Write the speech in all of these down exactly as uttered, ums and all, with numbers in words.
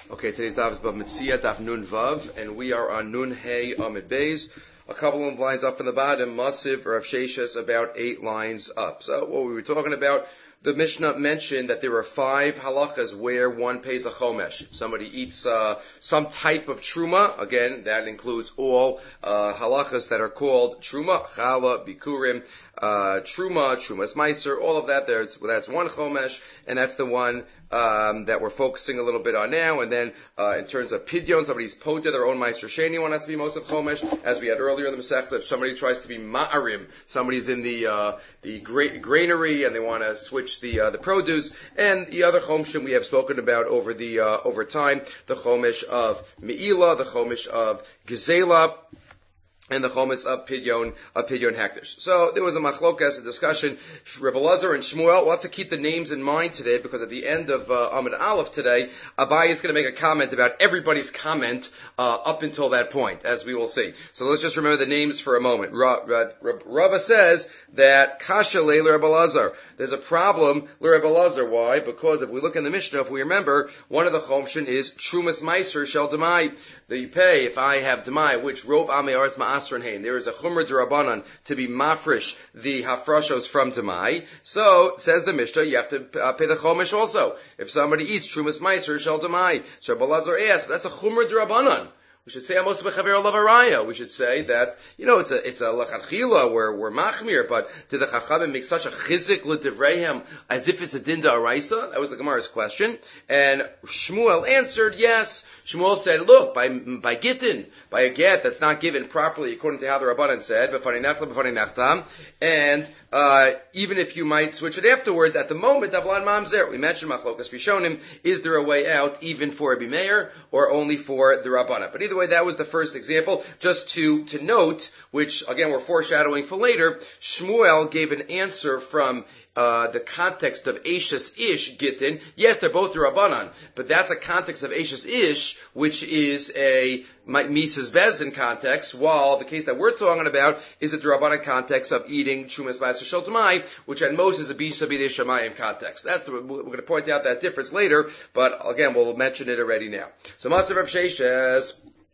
Okay, today's daf is Bava Metzia, daf Nun Vav, and we are on Nun Hey Amid Beis. A couple of lines up from the bottom, Masiv or Rav Sheshes, about eight lines up. So what we were talking about, the Mishnah mentioned that there are five halachas where one pays a chomesh. Somebody eats uh, some type of truma. Again, that includes all uh, halachas that are called truma, chala, bikurim, uh, truma, trumas meiser, all of that. There's, that's one chomesh, and that's the one um, that we're focusing a little bit on now. And then uh, in terms of pidyon, somebody's poda, their own meiser sheni, one has to be most of chomesh. As we had earlier in the Masechta, if somebody tries to be ma'arim, somebody's in the uh, the gra- granary and they want to switch the uh, the produce, and the other chomshim we have spoken about over the uh, over time, the chomish of meila, the chomish of gezela, and the chomish of pidyon, of pidyon hektish. So there was a machlokas, a discussion. Rebbe Lazar and Shmuel, we'll have to keep the names in mind today, because at the end of uh, Amud Aleph today, Abaye is going to make a comment about everybody's comment uh, up until that point, as we will see. So let's just remember the names for a moment. Ra- Ra- Ra- Rava says that kasha le Rebbe Lazar. There's a problem le Rebbe Lazar. Why? Because if we look in the Mishnah, if we remember, one of the chomshin is trumas meiser shel demai. That you pay if I have demai, which rov amei aretz ma'asron hein. There is a chumra d'Rabbanan to be mafresh the hafrashos from demai. So says the Mishnah, you have to uh, pay the chomesh also. If somebody eats trumas meiser shel demai, so Rebbe Lazar asks, that's a chumra d'Rabbanan. We should say Amos b'chaver lavaraya. We should say that, you know, it's a it's a lachatchila where we're machmir, but did the chachamim make such a chizik l'divreihem as if it's a dinda araisa? That was the Gemara's question, and Shmuel answered yes. Shmuel said, look, by by gittin, by a get that's not given properly according to how the Rabbanan said, b'fani nachla b'fani nachtam, and uh even if you might switch it afterwards, at the moment, avlan mamzer. We mentioned machlokas rishonim. Is there a way out even for Rabbi Meir or only for the Rabbanan? But either way, that was the first example. Just to to note, which again we're foreshadowing for later, Shmuel gave an answer from Uh, the context of Eishes Ish Gittin. Yes, they're both the Rabbanan, but that's a context of Eishes Ish, which is a Mises Bezin context, while the case that we're talking about is a Rabbanan context of eating Trumas Ma'aser Shel Demai, which at most is a Bisa B'dei Shamayim context. That's the, we're going to point out that difference later, but again, we'll mention it already now. So Masav Rav Sheshes.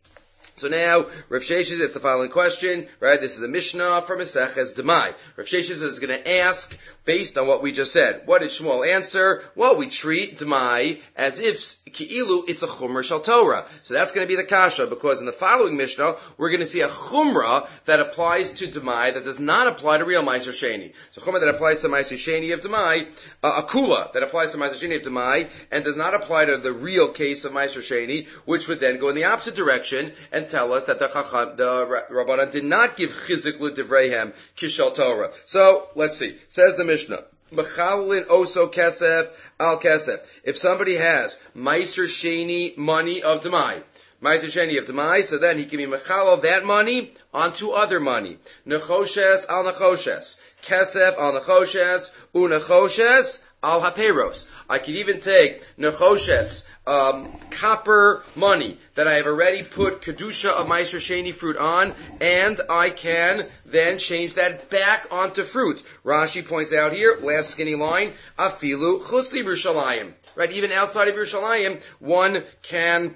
So now, Rav Sheshes is the following question, right? This is a Mishnah from Maseches Demai. Rav Sheshes is going to ask, based on what we just said, what did Shmuel answer? Well, we treat Demai as if, Ki'ilu, it's a Chumrah Shal Torah. So that's going to be the Kasha, because in the following Mishnah, we're going to see a Chumrah that applies to Demai that does not apply to real Meiser Sheni. So Chumrah that applies to Meiser Sheni of Demai, uh, a Kula that applies to Meiser Sheni of Demai, and does not apply to the real case of Meiser Sheni, which would then go in the opposite direction, and tell us that the Chacham, the Rabbanan did not give chizik l'divreihem kishal Torah. So, let's see. Says the Mishnah, Mechalin oso kesef al kesef. If somebody has Meiser Sheni money of Demai, Meiser Sheni of Demai, so then he can be mechal that money onto other money. Nechoshes al nechoshes. Kesef al nechoshes, unechoshes al haperos. I could even take nechoshes, um, copper money that I have already put kedusha of Meiser Sheni fruit on, and I can then change that back onto fruit. Rashi points out here, last skinny line, afilu chutz li Yerushalayim. Right, even outside of Yerushalayim, one can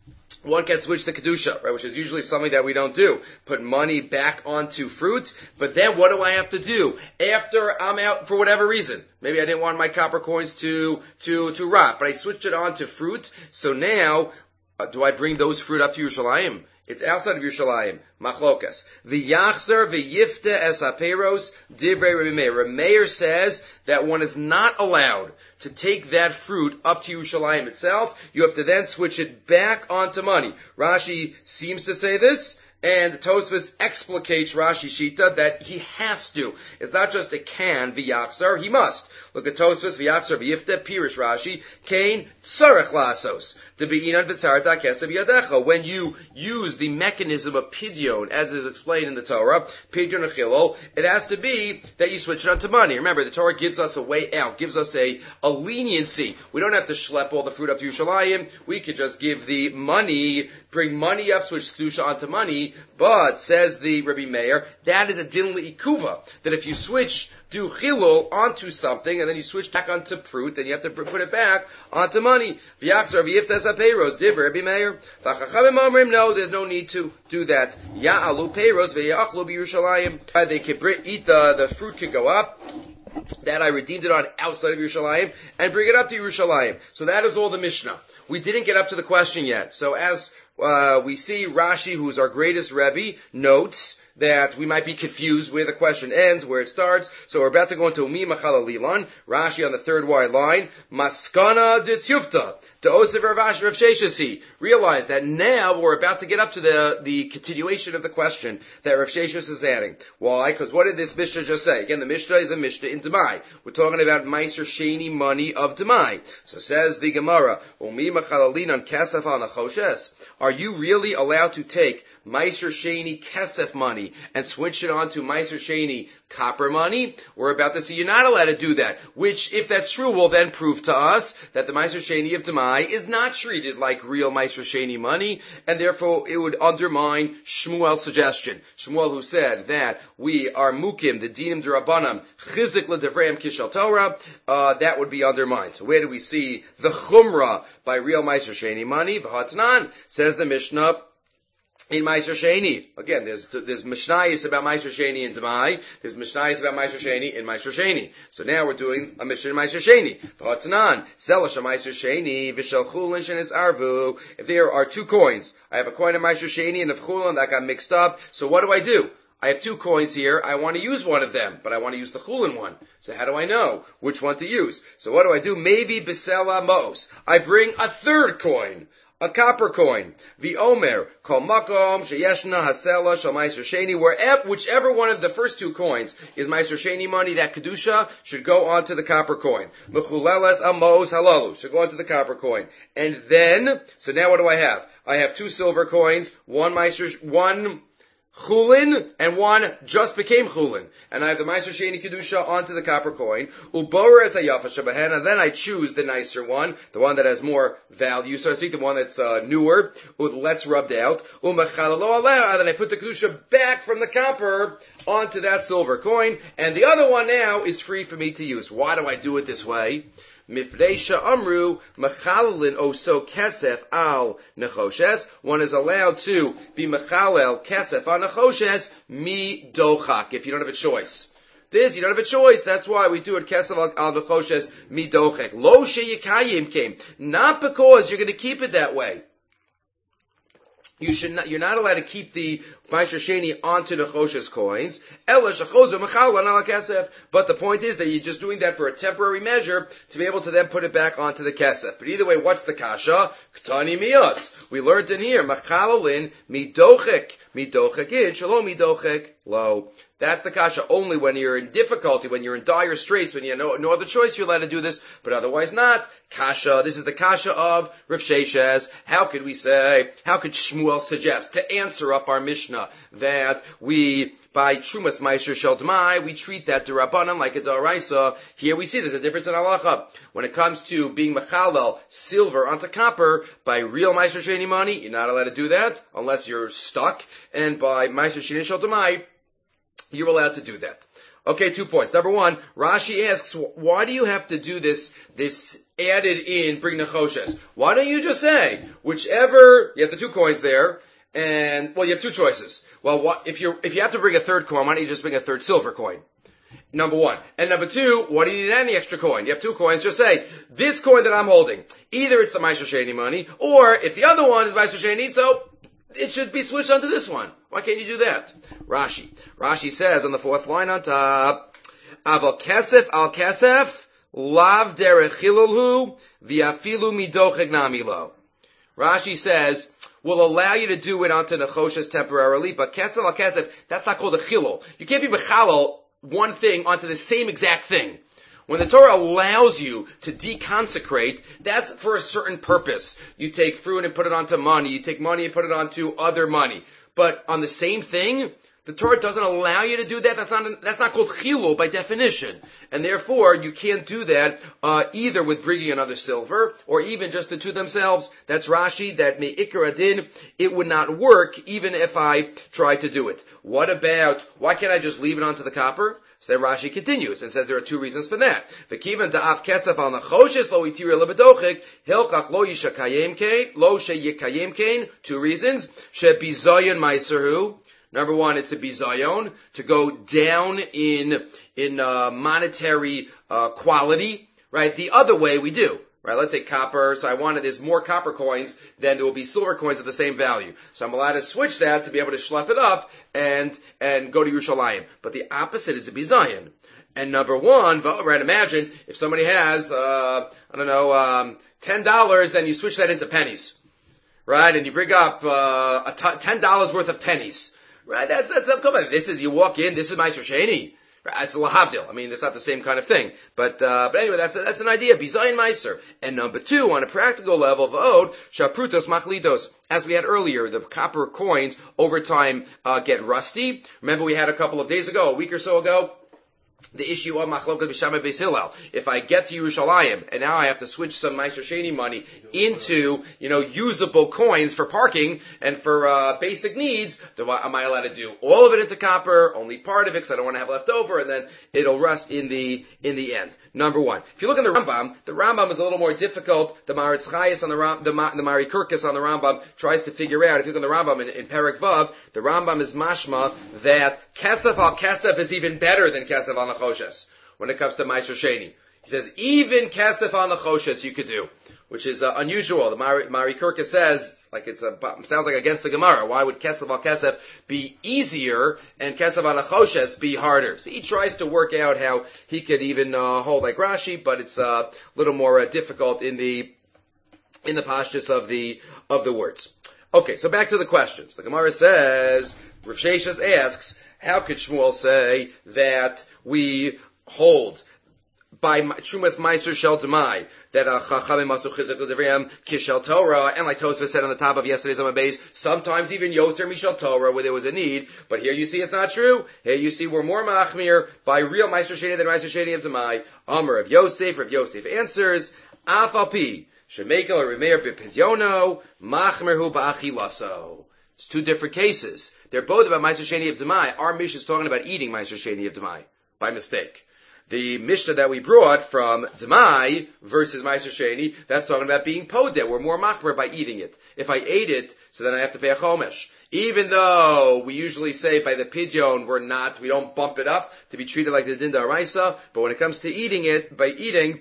One can switch the kedusha, right, which is usually something that we don't do. Put money back onto fruit, but then what do I have to do after I'm out for whatever reason? Maybe I didn't want my copper coins to to to rot, but I switched it on to fruit. So now, uh, do I bring those fruit up to Yerushalayim? It's outside of Yerushalayim. Machlokas. V'yachzer v'yifte es haperos divrei Rabbi Meir. Rabbi Meir says that one is not allowed to take that fruit up to Yerushalayim itself. You have to then switch it back onto money. Rashi seems to say this, and Tosfos explicates Rashi Shita that he has to. It's not just a can, v'yachzer, he must. Look at Tosfos, v'yachzer v'yifte, Pirish Rashi, kain tzarech lasos. When you use the mechanism of pidyon, as is explained in the Torah, pidyon achilo, it has to be that you switch it onto money. Remember, the Torah gives us a way out, gives us a, a leniency. We don't have to schlep all the fruit up to Yerushalayim. We could just give the money, bring money up, switch kedusha onto money, money. But, says the Rebbe Meir, that is a din le'ikuva. That if you switch, do chilul onto something, and then you switch back onto prut, then you have to put it back onto money. V'yachzor v'yiftas ha'peiros, div Rebbe Meir. V'chachamim omrim, no, there's no need to do that. Ya'alu peiros v'yachlu b'Yerushalayim. They could eat the, the fruit could go up. That I redeemed it on outside of Yerushalayim and bring it up to Yerushalayim. So that is all the Mishnah. We didn't get up to the question yet. So as uh, we see, Rashi, who's our greatest Rebbe, notes that we might be confused where the question ends, where it starts. So we're about to go into Umi Machala Lilan. Rashi on the third wide line. Maskana de Tufta. To Osef Ravash Rav Sheshasi. Realize that now we're about to get up to the, the continuation of the question that Rav Sheshas is adding. Why? Because what did this Mishnah just say? Again, the Mishnah is a Mishnah in Demai. We're talking about Meiser Sheni money of Demai. So says the Gemara, Umi Machala Lilan Kesef al Nachoshes. Are you really allowed to take Meiser Sheni Kesef money and switch it on to Meiser Sheni copper money? We're about to see you're not allowed to do that, which, if that's true, will then prove to us that the Meiser Sheni of Demai is not treated like real Meiser Sheni money, and therefore it would undermine Shmuel's suggestion. Shmuel, who said that we are mukim, the dinim d'Rabbanan, chizik l'devrayim kishal Torah, uh, that would be undermined. So where do we see the chumrah by real Meiser Sheni money? V'hatnan, says the Mishnah, in Meiser Sheni. Again, there's, there's Mishnayos about Meiser Sheni in Demai. There's Mishnayos about Meiser Sheni in Meiser Sheni. So now we're doing a Mishnah in Meiser Sheni. V'hatnan, Selash Meiser Sheni, V'shel Chulin Shenis Arvu. If there are two coins, I have a coin of Meiser Sheni and of Chulin that got mixed up. So what do I do? I have two coins here. I want to use one of them, but I want to use the Chulin one. So how do I know which one to use? So what do I do? Maybe Besela Mos. I bring a third coin. A copper coin. The Omer, Kol Makom, Sheyeshna, Hasela, Shal Meiser Sheni, wherever, whichever one of the first two coins is Meiser Sheni money, that Kedusha should go onto the copper coin. Mechuleles Amos Halalu, should go onto the copper coin. And then, so now what do I have? I have two silver coins, one Meiser, one Chulin, and one just became Chulin. And I have the Meiser Sheni Kedusha onto the copper coin. Uborer es hayafa shebahen, and then I choose the nicer one, the one that has more value, so to speak, the one that's uh, newer, less rubbed out. Umechalalo aleh, and then I put the Kedusha back from the copper onto that silver coin, and the other one now is free for me to use. Why do I do it this way? Mifreisha amru mechalelin oso kesef al nechoshes. One is allowed to be mechalel kesef al nechoshes mi dochak. If you don't have a choice, this you don't have a choice. That's why we do it kesef al nechoshes mi dochak. Lo sheyikayim came, not because you're going to keep it that way. You should not, you're not allowed to keep the Meiser Sheni onto the Choshes coins. But the point is that you're just doing that for a temporary measure to be able to then put it back onto the Kesef. But either way, what's the Kasha? Ktani Mios. We learned in here, Machalalin midochek. Midochek in, shalom midochek lo. That's the kasha only when you're in difficulty, when you're in dire straits, when you have no, no other choice, you're allowed to do this, but otherwise not. Kasha, this is the kasha of Rav Sheshes. How could we say, how could Shmuel suggest to answer up our Mishnah that we, by Trumas Meiser Shel Demai, we treat that D'Rabbanan like a D'Oraisa? Here we see there's a difference in halacha. When it comes to being mechalel silver onto copper, by real Meiser Sheni money, you're not allowed to do that unless you're stuck, and by Meiser Sheni Shel Demai, you're allowed to do that. Okay, two points. Number one, Rashi asks, why do you have to do this, this added in, bring nechoshes? Why don't you just say, whichever, you have the two coins there, and, well, you have two choices. Well, what, if you if you have to bring a third coin, why don't you just bring a third silver coin? Number one. And number two, what do you need any extra coin? You have two coins, just say, this coin that I'm holding, either it's the Meiser Sheni money, or if the other one is Meiser Sheni, so it should be switched onto this one. Why can't you do that? Rashi. Rashi says on the fourth line on top, Aval kesef al kesef, lav derech chilulhu, v'afilu midochek namilo. Rashi says, we'll allow you to do it onto nechoshes temporarily, but kesef al kesef, that's not called a chilul. You can't be mechalal one thing onto the same exact thing. When the Torah allows you to deconsecrate, that's for a certain purpose. You take fruit and put it onto money. You take money and put it onto other money. But on the same thing, The Torah doesn't allow you to do that. That's not, that's not called chilul by definition. And therefore, you can't do that, uh, either with bringing another silver, or even just the two themselves. That's Rashi, that me'ikar adin, it would not work even if I tried to do it. What about, why can't I just leave it onto the copper? So then Rashi continues and says there are two reasons for that. V'kivan da'af kesef al nachoshes lo itira lebedochik hilchach lo yishakayem kain lo sheyikayem kain. Two reasons. Shebizayon meiserhu. Number one, it's a bizayon, to go down in in uh, monetary uh, quality. Right. The other way we do. Right, let's say copper, so I wanted, there's more copper coins than there will be silver coins of the same value. So I'm allowed to switch that to be able to schlep it up and, and go to Yerushalayim. But the opposite is a bizayon. And number one, right, imagine if somebody has, uh, I don't know, um, ten dollars, then you switch that into pennies. Right, and you bring up, uh, a t- ten dollars worth of pennies. Right, that's, that's, come on, this is, you walk in, this is Meiser Sheni. It's a lahavdil. I mean, it's not the same kind of thing. But, uh, but anyway, that's a, that's an idea. Bizayin meiser. And number two, on a practical level of od, shaprutos machlidos. As we had earlier, the copper coins over time, uh, get rusty. Remember we had a couple of days ago, a week or so ago, the issue of machlokas b'shamay beis Hillel. If I get to Yerushalayim and now I have to switch some Meiser Sheni money into, you know, usable coins for parking and for uh, basic needs, do I, am I allowed to do all of it into copper, only part of it because I don't want to have left over, and then it'll rust in the in the end? Number one. If you look in the Rambam, the Rambam is a little more difficult. The Maritz Chayes on the Ram, the, the Mari Kirkus on the Rambam tries to figure out. If you look in the Rambam in, in Perek Vav, the Rambam is mashma that kesef al kesef is even better than kesef al nachoshes when it comes to Meiser Sheni. He says even kesef al nachoshes you could do, which is uh, unusual. The Mari, Mari Kirkus says, like it's a, sounds like against the Gemara. Why would kesef al kesef be easier and kesef al nachoshes be harder? So he tries to work out how he could even uh, hold like Rashi, but it's uh, a little more uh, difficult in the in the pashtus of the of the words. Okay, so back to the questions. The Gemara says, Rav Sheshes asks, how could Shmuel say that we hold by Trumas Meiser Shel Demai that a Chachamim Masu Chizuk L'Devriyam Kishel Torah, and like Tosfos said on the top of yesterday's Amud Beis, sometimes even Yoser Mishel Torah where there was a need. But here you see it's not true. Here you see we're more machmir by real Meiser Sheni than Meiser Sheni of Demai. Amar of Yosef, Rav Yosef answers, Afalpi Shemekel or Remeir B'Pizyono Machmirhu Ba'achilaso. It's two different cases. They're both about Meiser Sheni of Demai. Our Mishnah is talking about eating Meiser Sheni of Demai by mistake. The Mishnah that we brought from Demai versus Meiser Sheni, that's talking about being podeh. We're more machmer by eating it. If I ate it, so then I have to pay a chomesh. Even though we usually say by the pidyon, we're not, we don't bump it up to be treated like the din d'oraisa, but when it comes to eating it, by eating,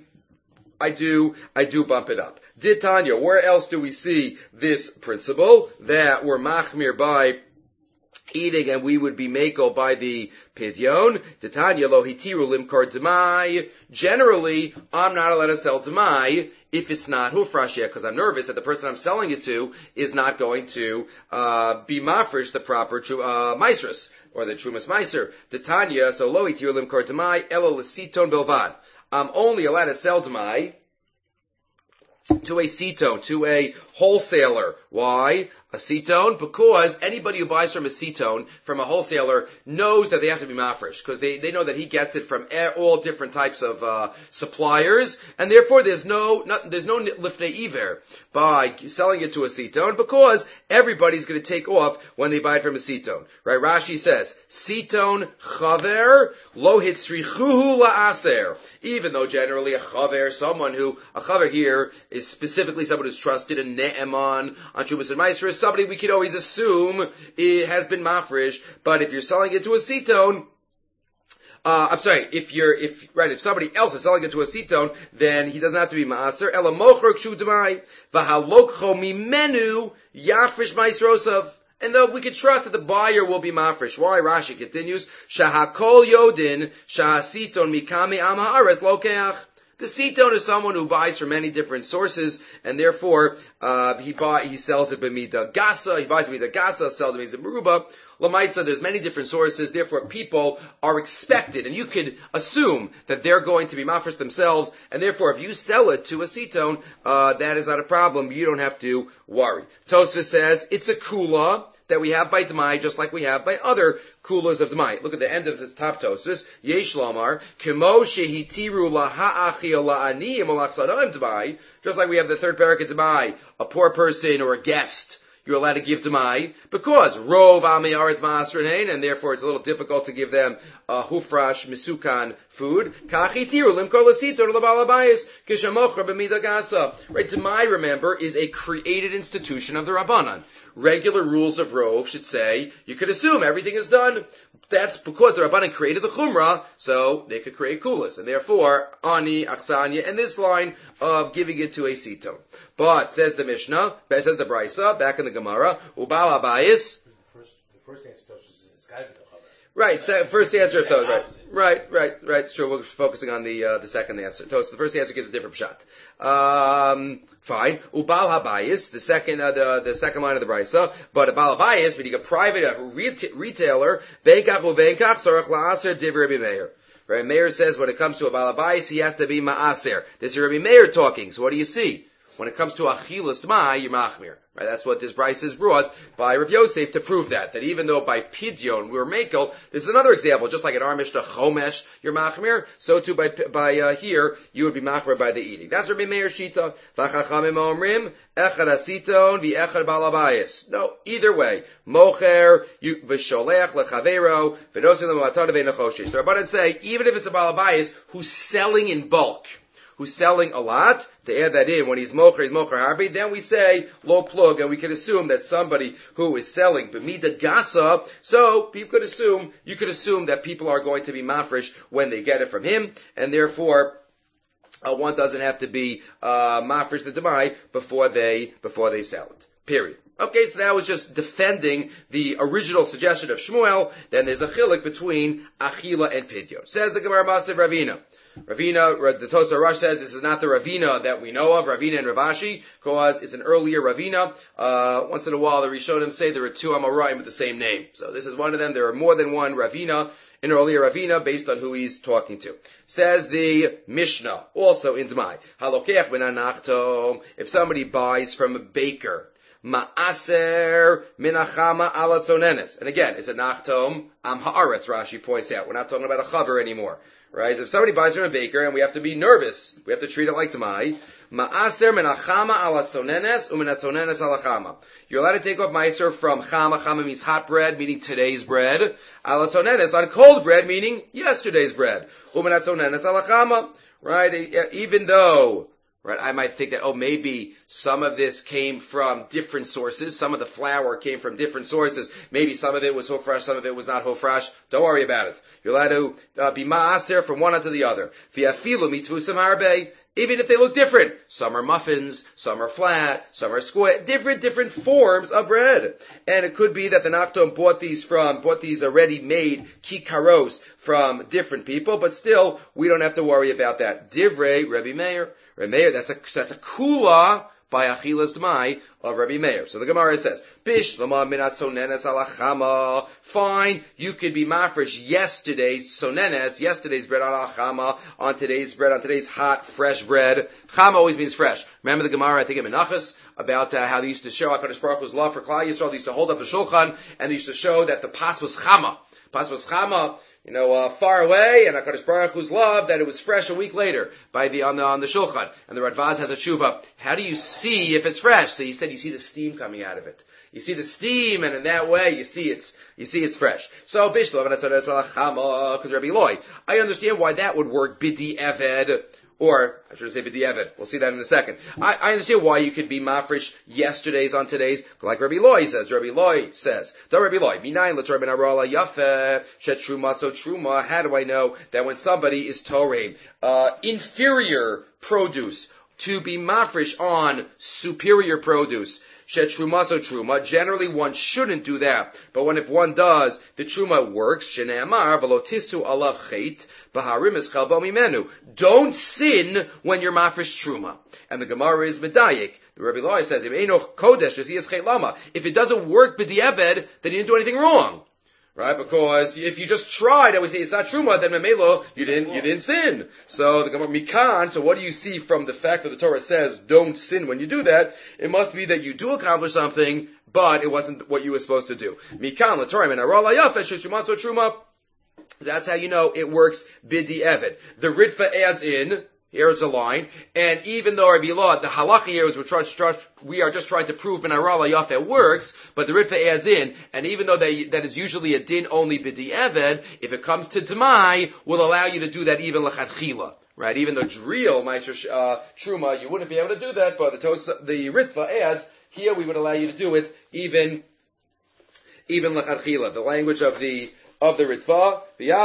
I do, I do bump it up. Did Tanya, where else do we see this principle that we're machmir by eating and we would be mako by the pidyon? Titania lo hitiru limkar demai. Generally, I'm not allowed to sell demai if it's not hufrashia, because I'm nervous that the person I'm selling it to is not going to uh be mafresh the proper uh maisrus or the trumas meiser. Titania, so lo hitiru limkar demai elo lesiton bilvad. I'm only allowed to sell demai to a cetone, to a wholesaler. Why? A cetone? Because anybody who buys from a cetone, from a wholesaler, knows that they have to be mafresh, because they, they know that he gets it from all different types of uh, suppliers, and therefore there's no, not, there's no lifnei iver by selling it to a cetone, because everybody's going to take off when they buy it from a cetone. Right? Rashi says, cetone chaver lo hitzrichuhu la'aser. Even though generally a chaver, someone who, a chaver here is specifically someone who's trusted, a ne'eman, on Trumas and Meiser, somebody we could always assume it has been mafresh, but if you're selling it to a cetone, uh, I'm sorry, if you're, if, right, if somebody else is selling it to a cetone, then he doesn't have to be ma'aser. Ela mocher kshu demai, v'halokcho mimenu yafresh maisrosav. And though we could trust that the buyer will be mafresh. Why? Rashi continues, shahakol yodin, shahasiton mikame am haaretz lokeach. The cetone is someone who buys from many different sources, and therefore uh, he buy he sells it b'mida gasa. He buys b'mida gasa, sells it b'mida meruba. Lamaisa, there's many different sources, therefore people are expected, and you could assume that they're going to be mafresh themselves, and therefore if you sell it to a cetone, uh, that is not a problem. You don't have to worry. Tosfos says it's a kula that we have by Dmai, just like we have by other kulas of Dmai. Look at the end of the top Tosfos. Yesh Lamar, Kemo shehitiru laha'achia la'aniyim olachsadam Dmai, just like we have the third parak of Dmai, a poor person or a guest, you're allowed to give Dmai, because Rov Amiyar is Ma'asrenain, and therefore it's a little difficult to give them uh, Hufrash, Misukan food. Kachitiru limkor l'sitor l'balabayis, kishamocher b'mida gasa. Right, Dmai, remember, is a created institution of the Rabbanan. Regular rules of Rov should say, you could assume everything is done. That's because the Rabbanan created the Chumrah, so they could create kulas. And therefore, Ani, Achsanya, and this line of giving it to a Sito. But, says the Mishnah, says the Brisa, back in the Gemara, Ubal Abayis. The first, the first answer is it's got to be the Chaver. Right, so first answer of those, right, right, right, right. Sure, we're focusing on the uh, the second answer. So the first answer gives a different shot. Um, fine. Ubal habayis, the second uh, the the second line of the brisa. But a bal habayis, meaning a private uh, reta- retailer, benkach uvenkach sorach laaser div Rabbi Meir. Rabbi Meir says when it comes to a bal habayis, he has to be maaser. This is Rabbi Meir talking. So what do you see? When it comes to achilas d'mai, you're machmir. Right? That's what this brisa is brought by Rav Yosef to prove that. That even though by pidyon we were makel, this is another example. Just like in our Mishnah chomesh, you're machmir, so too by by uh, here you would be machmir by the eating. That's Rabbi Meir shita. V'chachamim omrim echad asiton v'echad balabayis. No, either way, mocher v'sholech lechavero v'nosin l'matad v'nechoshish. The Rabbanan say even if it's a balabayis who's selling in bulk, who's selling a lot, to add that in, when he's mocher, he's mocher harbi, then we say lo plug, and we can assume that somebody who is selling b'mida gasa, so people could assume, you could assume that people are going to be mafresh when they get it from him, and therefore, uh, one doesn't have to be, uh, mafresh the demai before they, before they sell it. Period. Okay, so that was just defending the original suggestion of Shmuel. Then there's a chilik between achila and pidyon. Says the Gemara Masav Ravina. Ravina, the Tosar Rosh says this is not the Ravina that we know of, Ravina and Ravashi, because it's an earlier Ravina. Uh, once in a while the Rishonim say there are two Amoraim with the same name. So this is one of them. There are more than one Ravina, an earlier Ravina, based on who he's talking to. Says the Mishnah, also in Dmai, Halokech ben anachtom, if somebody buys from a baker, Ma'aser minachama ala tzonenes. And again, it's a nachtom am haaretz, Rashi points out. We're not talking about a chaver anymore. Right? If somebody buys from a baker and we have to be nervous, we have to treat it like Tamai, Ma'aser minachama ala tzonenes u'minatzonenes ala chama. You're allowed to take off ma'aser from chama. Chama means hot bread, meaning today's bread. Ala tzonenes, on cold bread, meaning yesterday's bread. U'minatzonenes ala chama. Right? Even though, right, I might think that, oh, maybe some of this came from different sources. Some of the flour came from different sources. Maybe some of it was hofresh, some of it was not hofresh. Don't worry about it. You're allowed to uh, be ma'aser from one onto the other. V'afilu mitvusam harbe. Even if they look different. Some are muffins, some are flat, some are square, different, different forms of bread. And it could be that the Naftom bought these from, bought these already made kikaros from different people, but still, we don't have to worry about that. Divrei Rabbi Meir. Rabbi Meir, that's a, that's a kula by Achilas D'mai of Rabbi Meir. So the Gemara says, Bish lama minat sonenes alachama. Fine, you could be mafresh yesterday's sonenes, yesterday's bread on alachama, on today's bread, on today's hot, fresh bread. Chama always means fresh. Remember the Gemara, I think in Menachos, about uh, how they used to show HaKadosh Baruch Hu's love for Klal Yisrael. They used to hold up the shulchan, and they used to show that the pas was chama. Pas was chama, you know, uh, far away, and HaKadosh Baruch Hu's love that it was fresh a week later by the on the on the shulchan. And the Radvaz has a tshuva. How do you see if it's fresh? So he said you see the steam coming out of it. You see the steam, and in that way you see it's you see it's fresh. So Bishlo, because Rabbi Loi, I understand why that would work. Bidi Eved. Or, I should say b'di'evet. We'll see that in a second. I, I understand why you could be mafresh yesterday's on today's, like Rabbi Loi says. Rabbi Loi says, the Rabbi Loi, minayin l'tor ben arala yafeh, shet truma so truma. How do I know that when somebody is toreim, uh, inferior produce, to be mafresh on superior produce? Shet truma so truma. Generally, one shouldn't do that. But when if one does, the truma works. Shene'amar v'lotisu alav chet b'harim eschel bo mimenu. Don't sin when you're mafresh truma. And the Gemara is medayik The Rabbi Eloi says, if it doesn't work b'di'eved, then you didn't do anything wrong. Right? Because if you just tried and we say it's not truma, then memelo, you didn't, you didn't sin. So the Gemara mikan, so what do you see from the fact that the Torah says don't sin when you do that? It must be that you do accomplish something, but it wasn't what you were supposed to do. Mikan, the Torah, truma. That's how you know it works b'di'eved. The Ritva adds in, here's a line, and even though Rabbi Eloi, the halacha here is we're trying, we are just trying to prove ben arala yafeh works, but the Ritva adds in, and even though they, that is usually a din only b'di'eved, if it comes to Demai, will allow you to do that even l'chadchila. Right? Even though Driel, Meiser, uh, Truma, you wouldn't be able to do that, but the Tos, the Ritva adds, here we would allow you to do it even, even l'chadchila. The language of the, of the Ritva,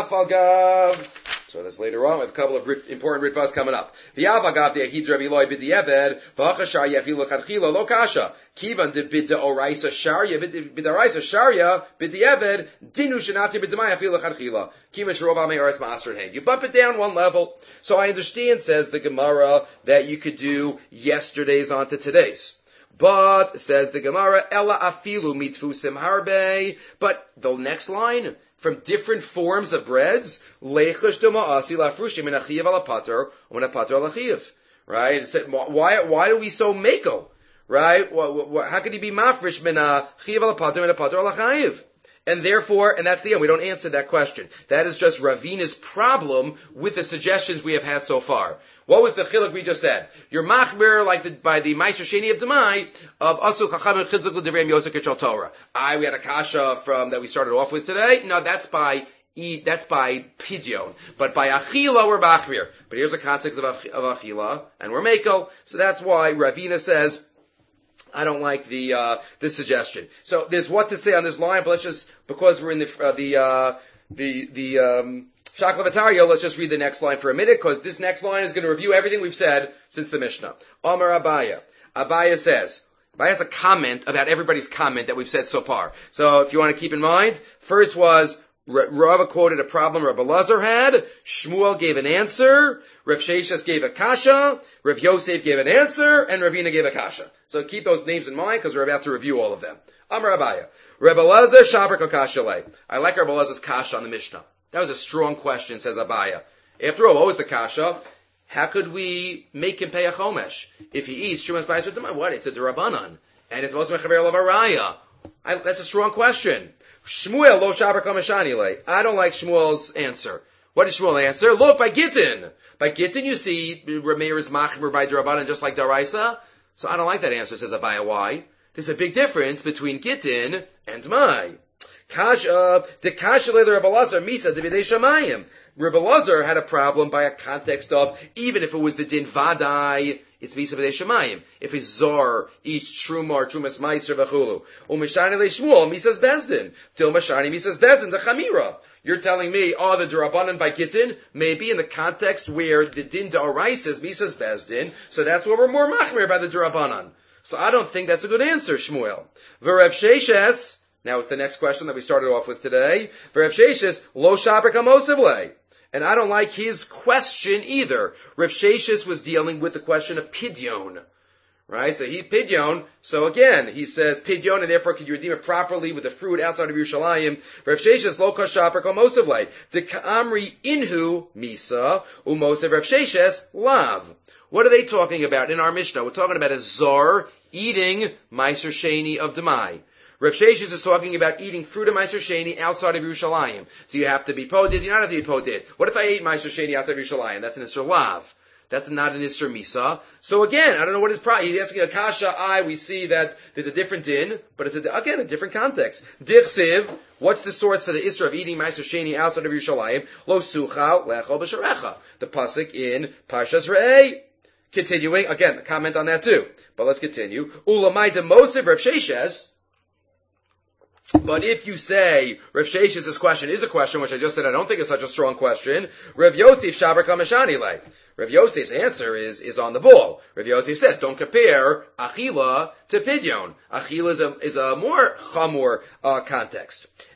v'yafagav. So that's later on with a couple of rit, important Ritvas coming up. V'yafagav de'ahid Rabbi Eloi b'di'eved, v'achashar yafilu l'chadchila lo kasha. Kivan de b'da'oraisa sharya, b'da'oraisa sharya, b'di'eved, dinu shenati b'd'mai yafilu l'chadchila. Kivan sharov amei oris ma'asr hein. You bump it down one level. So I understand, says the Gemara, that you could do yesterday's onto today's. But, says the Gemara, ella afilu mitfusim harbe. But the next line, from different forms of breads, leichush doma'asi lafrushim min achiyav ala pater, min pater ala chiyav. Right? Why, why do we so mako? Right? How could he be mafresh min achiyav ala pater, min pater ala chayiv? And therefore, and that's the end, we don't answer that question. That is just Ravina's problem with the suggestions we have had so far. What was the chiluk we just said? You're machmir like the, by the Meiser Sheni of Demai of Asul Chachamim Chizuk L'Divrei Yosef K'Shal Torah. I, we had a kasha from, that we started off with today. No, that's by Eat, that's by pidyon. But by achila, we're machmir. But here's the context of, ach, of achila, and we're mako. So that's why Ravina says, I don't like the, uh, this suggestion. So there's what to say on this line, but let's just, because we're in the, uh, the, uh, the, the, um, Shaklavataria, let's just read the next line for a minute, because this next line is going to review everything we've said since the Mishnah. Amar Abaya. Abaya says, Abaya has a comment about everybody's comment that we've said so far. So if you want to keep in mind, first was, Rava quoted a problem Rabbi Lazar had, Shmuel gave an answer, Rav Sheshes gave a kasha, Rav Yosef gave an answer, and Ravina gave a kasha. So keep those names in mind because we're about to review all of them. Amar Abaya. Rabbi Lazar Shabar Kasha. I like Rabbi Lazar's kasha on the Mishnah. That was a strong question, says Abaya. After all, what was the kasha? How could we make him pay a chomesh? If he eats Shumas Ma'aser D'mai, what? It's a Durabanan. And it's also Mechaver Lavaraya. That's a strong question. Shmuel lo shabar kamashani le. I don't like Shmuel's answer. What did Shmuel answer? Look, by Gittin. By Gittin, you see, Rameir is machmer by Durabanan just like Daraisa. So I don't like that answer, says Abaya. Why? There's a big difference between Gittin and Mai. Kasha, the Kasha le Rabbi Lazar, Misa, de Bidei Shamayim. Rabbi Lazar had a problem by a context of, even if it was the Din Vadai, it's Misa B'dei Shemayim. If it's Zor, eats Truma or Trumas Meiser v'chulu. Umeshani le Shmuel, Misas Bezdin. Til Meshani Misas Bezdin, the Chamira. You're telling me, oh, the Durabanan by Gittin may be in the context where the Din Da'orais is Misas Bezdin, so that's where we're more machmir by the Durabanan. So I don't think that's a good answer, Shmuel. V'Rav Sheshes, now it's the next question that we started off with today. V'Rav Sheshes, lo shaber kamosivle. And I don't like his question either. Rav Sheshes was dealing with the question of pidyon. Right? So he pidyon. So again, he says pidyon, and therefore could you redeem it properly with the fruit outside of Yerushalayim? Rav Sheshes, lo kashaper kamosivle. De ka'amri inhu misa, umosev Rav Sheshes, lav. What are they talking about in our Mishnah? We're talking about a zar eating Meiser Sheni of Demai. Rav Sheshes is talking about eating fruit of Meiser Sheni outside of Yerushalayim. So you have to be poded, you don't have to be poded. What if I ate Meiser Sheni outside of Yerushalayim? That's an Isser Lav. That's not an Isser Misa. So again, I don't know what his problem. He's asking a kasha. I, we see that there's a different din, but it's a, again a different context. Dichsiv, what's the source for the Isser of eating Meiser Sheni outside of Yerushalayim? Lo suchal lecho b'sharecha. The pasuk in Parshas Re'eh. Continuing, again, a comment on that too. But let's continue. Ulamai de Mosif Rav Sheshes. But if you say Rav Sheshes' question is a question, which I just said I don't think is such a strong question, Rav Yosef Shabar Kamashani le. Rav Yosef's answer is, is on the ball. Rav Yosef says, don't compare Achila to Pidyon. Achila is a, is a more chamor, uh, context.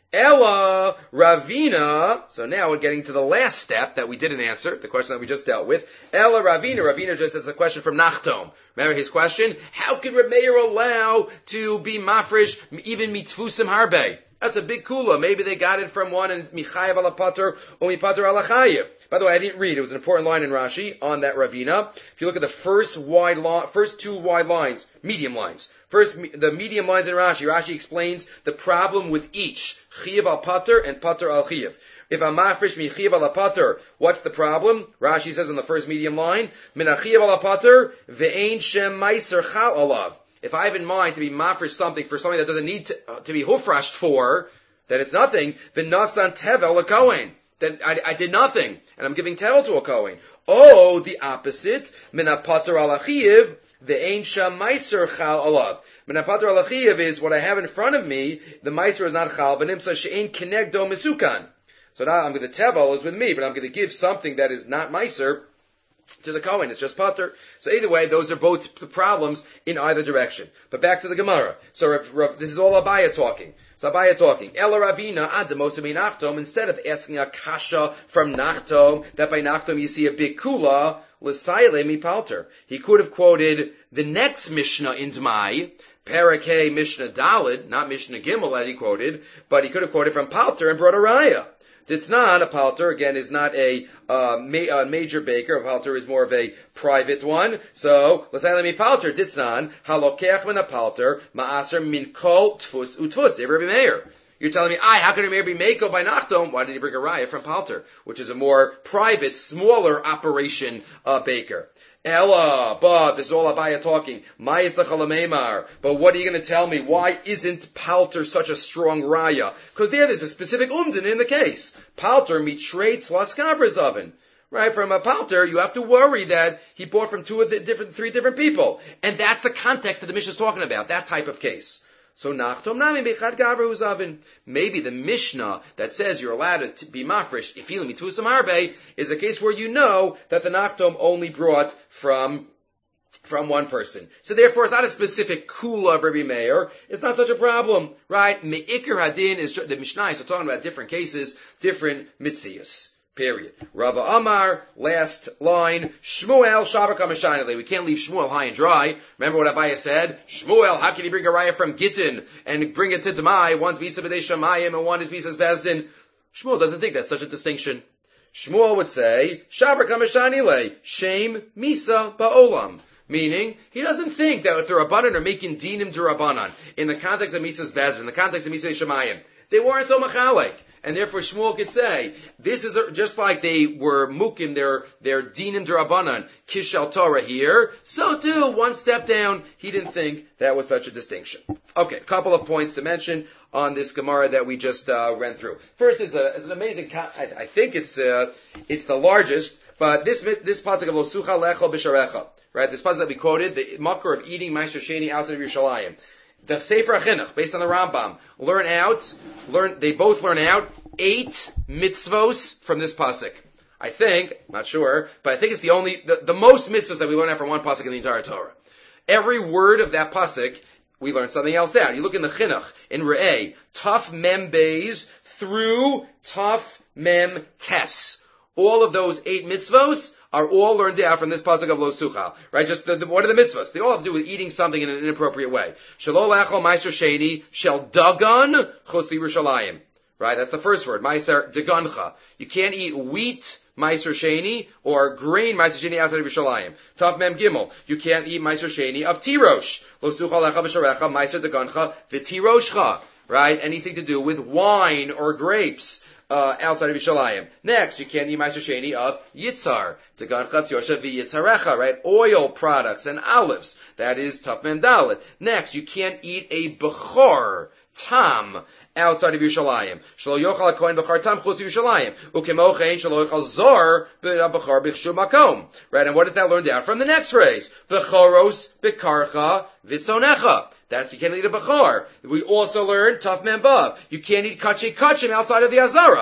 Ella Ravina. So now we're getting to the last step that we didn't answer, the question that we just dealt with. Ella Ravina. Ravina just that's a question from Nachtom. Remember his question? How could Reb Meir allow to be mafresh even mitfusim harbe? That's a big kula. Maybe they got it from one and it's michayev ala pater or mipater ala chayev. By the way, I didn't read. It was an important line in Rashi on that Ravina. If you look at the first wide line, first two wide lines, medium lines. First, the medium lines in Rashi. Rashi explains the problem with each chayev al pater and pater al chayev. If I'm mafresh mi chayev ala pater, what's the problem? Rashi says in the first medium line, min chayev ala pater ve'ein shem meiser chal alav. If I have in mind to be mafresh something for something that doesn't need to, uh, to be hufrashed for, then it's nothing. V'nasan tevel a kohen. Then I, I did nothing, and I'm giving tevel to a kohen. Oh, the opposite. Min pater al chayev ve'ein shem meiser chal alav. Min pater al chayev is what I have in front of me. The meiser is not chal. V'nimsa she'ein kinegdo misukan. So now I'm going to tevel is with me, but I'm going to give something that is not meiser to the Kohen. It's just pater. So either way, those are both the problems in either direction. But back to the Gemara. So Rav, Rav, this is all Abaya talking. So Abaya talking. Ela Ravina adamos mi Nachtom. Instead of asking a kasha from Nachtom, that by Nachtom you see a big kula, l'sayle mi palter. He could have quoted the next Mishnah in Dmai, Parakeh Mishnah Dalid, not Mishnah Gimel as he quoted, but he could have quoted from palter and brought a raya. Ditznan, a palter, again, is not a, uh, ma- a major baker. A palter is more of a private one. So, let's say, let me palter. Ditznan, halokech min a palter, ma'aser min kol tfus utfus. Rabbi Meir. You're telling me, I, how can Rabbi Meir be meko by Nachtom? Why did he bring a raya from palter? Which is a more private, smaller operation, uh, baker. Ella, but this is all Abaya talking. Ma'is l'chalameimar. But what are you going to tell me? Why isn't palter such a strong raya? Because there, there's a specific umdin in the case. Palter mitrates laskavras oven. Right? From a palter, you have to worry that he bought from two of the different, three different people. And that's the context that the Mishnah is talking about. That type of case. So Nachtom nami bechad gavra uzavin. Maybe the Mishnah that says you're allowed to be mafresh ifilim mitusam harbe is a case where you know that the Nachtom only brought from from one person. So therefore, it's not a specific kula of Rabbi Meir. It's not such a problem, right? Me'ikr hadin is the Mishnah. So talking about different cases, different mitzias. Period. Rava Amar, last line, Shmuel Shabbat Kamashani. We can't leave Shmuel high and dry. Remember what Abaya said? Shmuel, how can he bring a raya from Gittin and bring it to Demai? One's Bisa B'dei Shamayim and one is Bisa's Bezdin. Shmuel doesn't think that's such a distinction. Shmuel would say, Shabbat Kamashani le, Shem Misa Ba'olam. Meaning, he doesn't think that if the Rabbanan are making dinim d'Rabbanan in the context of Misa's Bezdin, in the context of Bisa Shamayim, they weren't so machalek. And therefore Shmuel could say, this is a, just like they were mukim, their, their dinim d'Rabbanan, kishal Torah here, so too, one step down, he didn't think that was such a distinction. Okay, a couple of points to mention on this Gemara that we just, uh, ran through. First is a, is an amazing, I, I think it's, uh, it's the largest, but this, this pasuk of Losucha lecho b'sharecha, right, this pasuk that we quoted, the makor of eating Ma'aser Sheni outside of Yerushalayim. The Sefer HaChinuch, based on the Rambam, learn out, learn, they both learn out eight mitzvos from this pasuk. I think, not sure, but I think it's the only, the, the most mitzvos that we learn out from one pasuk in the entire Torah. Every word of that pasuk, we learn something else out. You look in the Chinuch, in Re'eh, Taf Mem Beis through Taf Mem Tes. All of those eight mitzvos are all learned out from this pasuk of Lo Suchal, right? Just the, the, what are the mitzvos? They all have to do with eating something in an inappropriate way. Shelo lechol ma'aser sheni shel dagan chutz Yerushalayim, right? That's the first word, ma'aser dagancha. You can't eat wheat ma'aser sheni or grain ma'aser sheni outside of Yerushalayim. Tav mem gimel. You can't eat ma'aser sheni of tirosh. Lo suchal lecha b'sharecha ma'aser dagancha v'tiroshcha, right? Anything to do with wine or grapes. Uh, outside of Yerushalayim. Next, you can't eat Ma'aser Sheni of Yitzhar. Tegan Chatz Yosha v'Yitzarecha, right? Oil products and olives. That is Taf Mem Dalet. Next, you can't eat a Bechor, Tam, outside of Yerushalayim. Shlo yochal HaKohen Bechor Tam chutz Yerushalayim. Ukemo chen shlo yochal Zor b'Bechor b'Chshu Makom. Right? And what does that learn down from the next phrase? Bechoros b'Karcha v'Tzonecha. That's, you can't eat a Bechor. We also learned Taf Mem Bav. You can't eat Kachei Kachim outside of the Azara.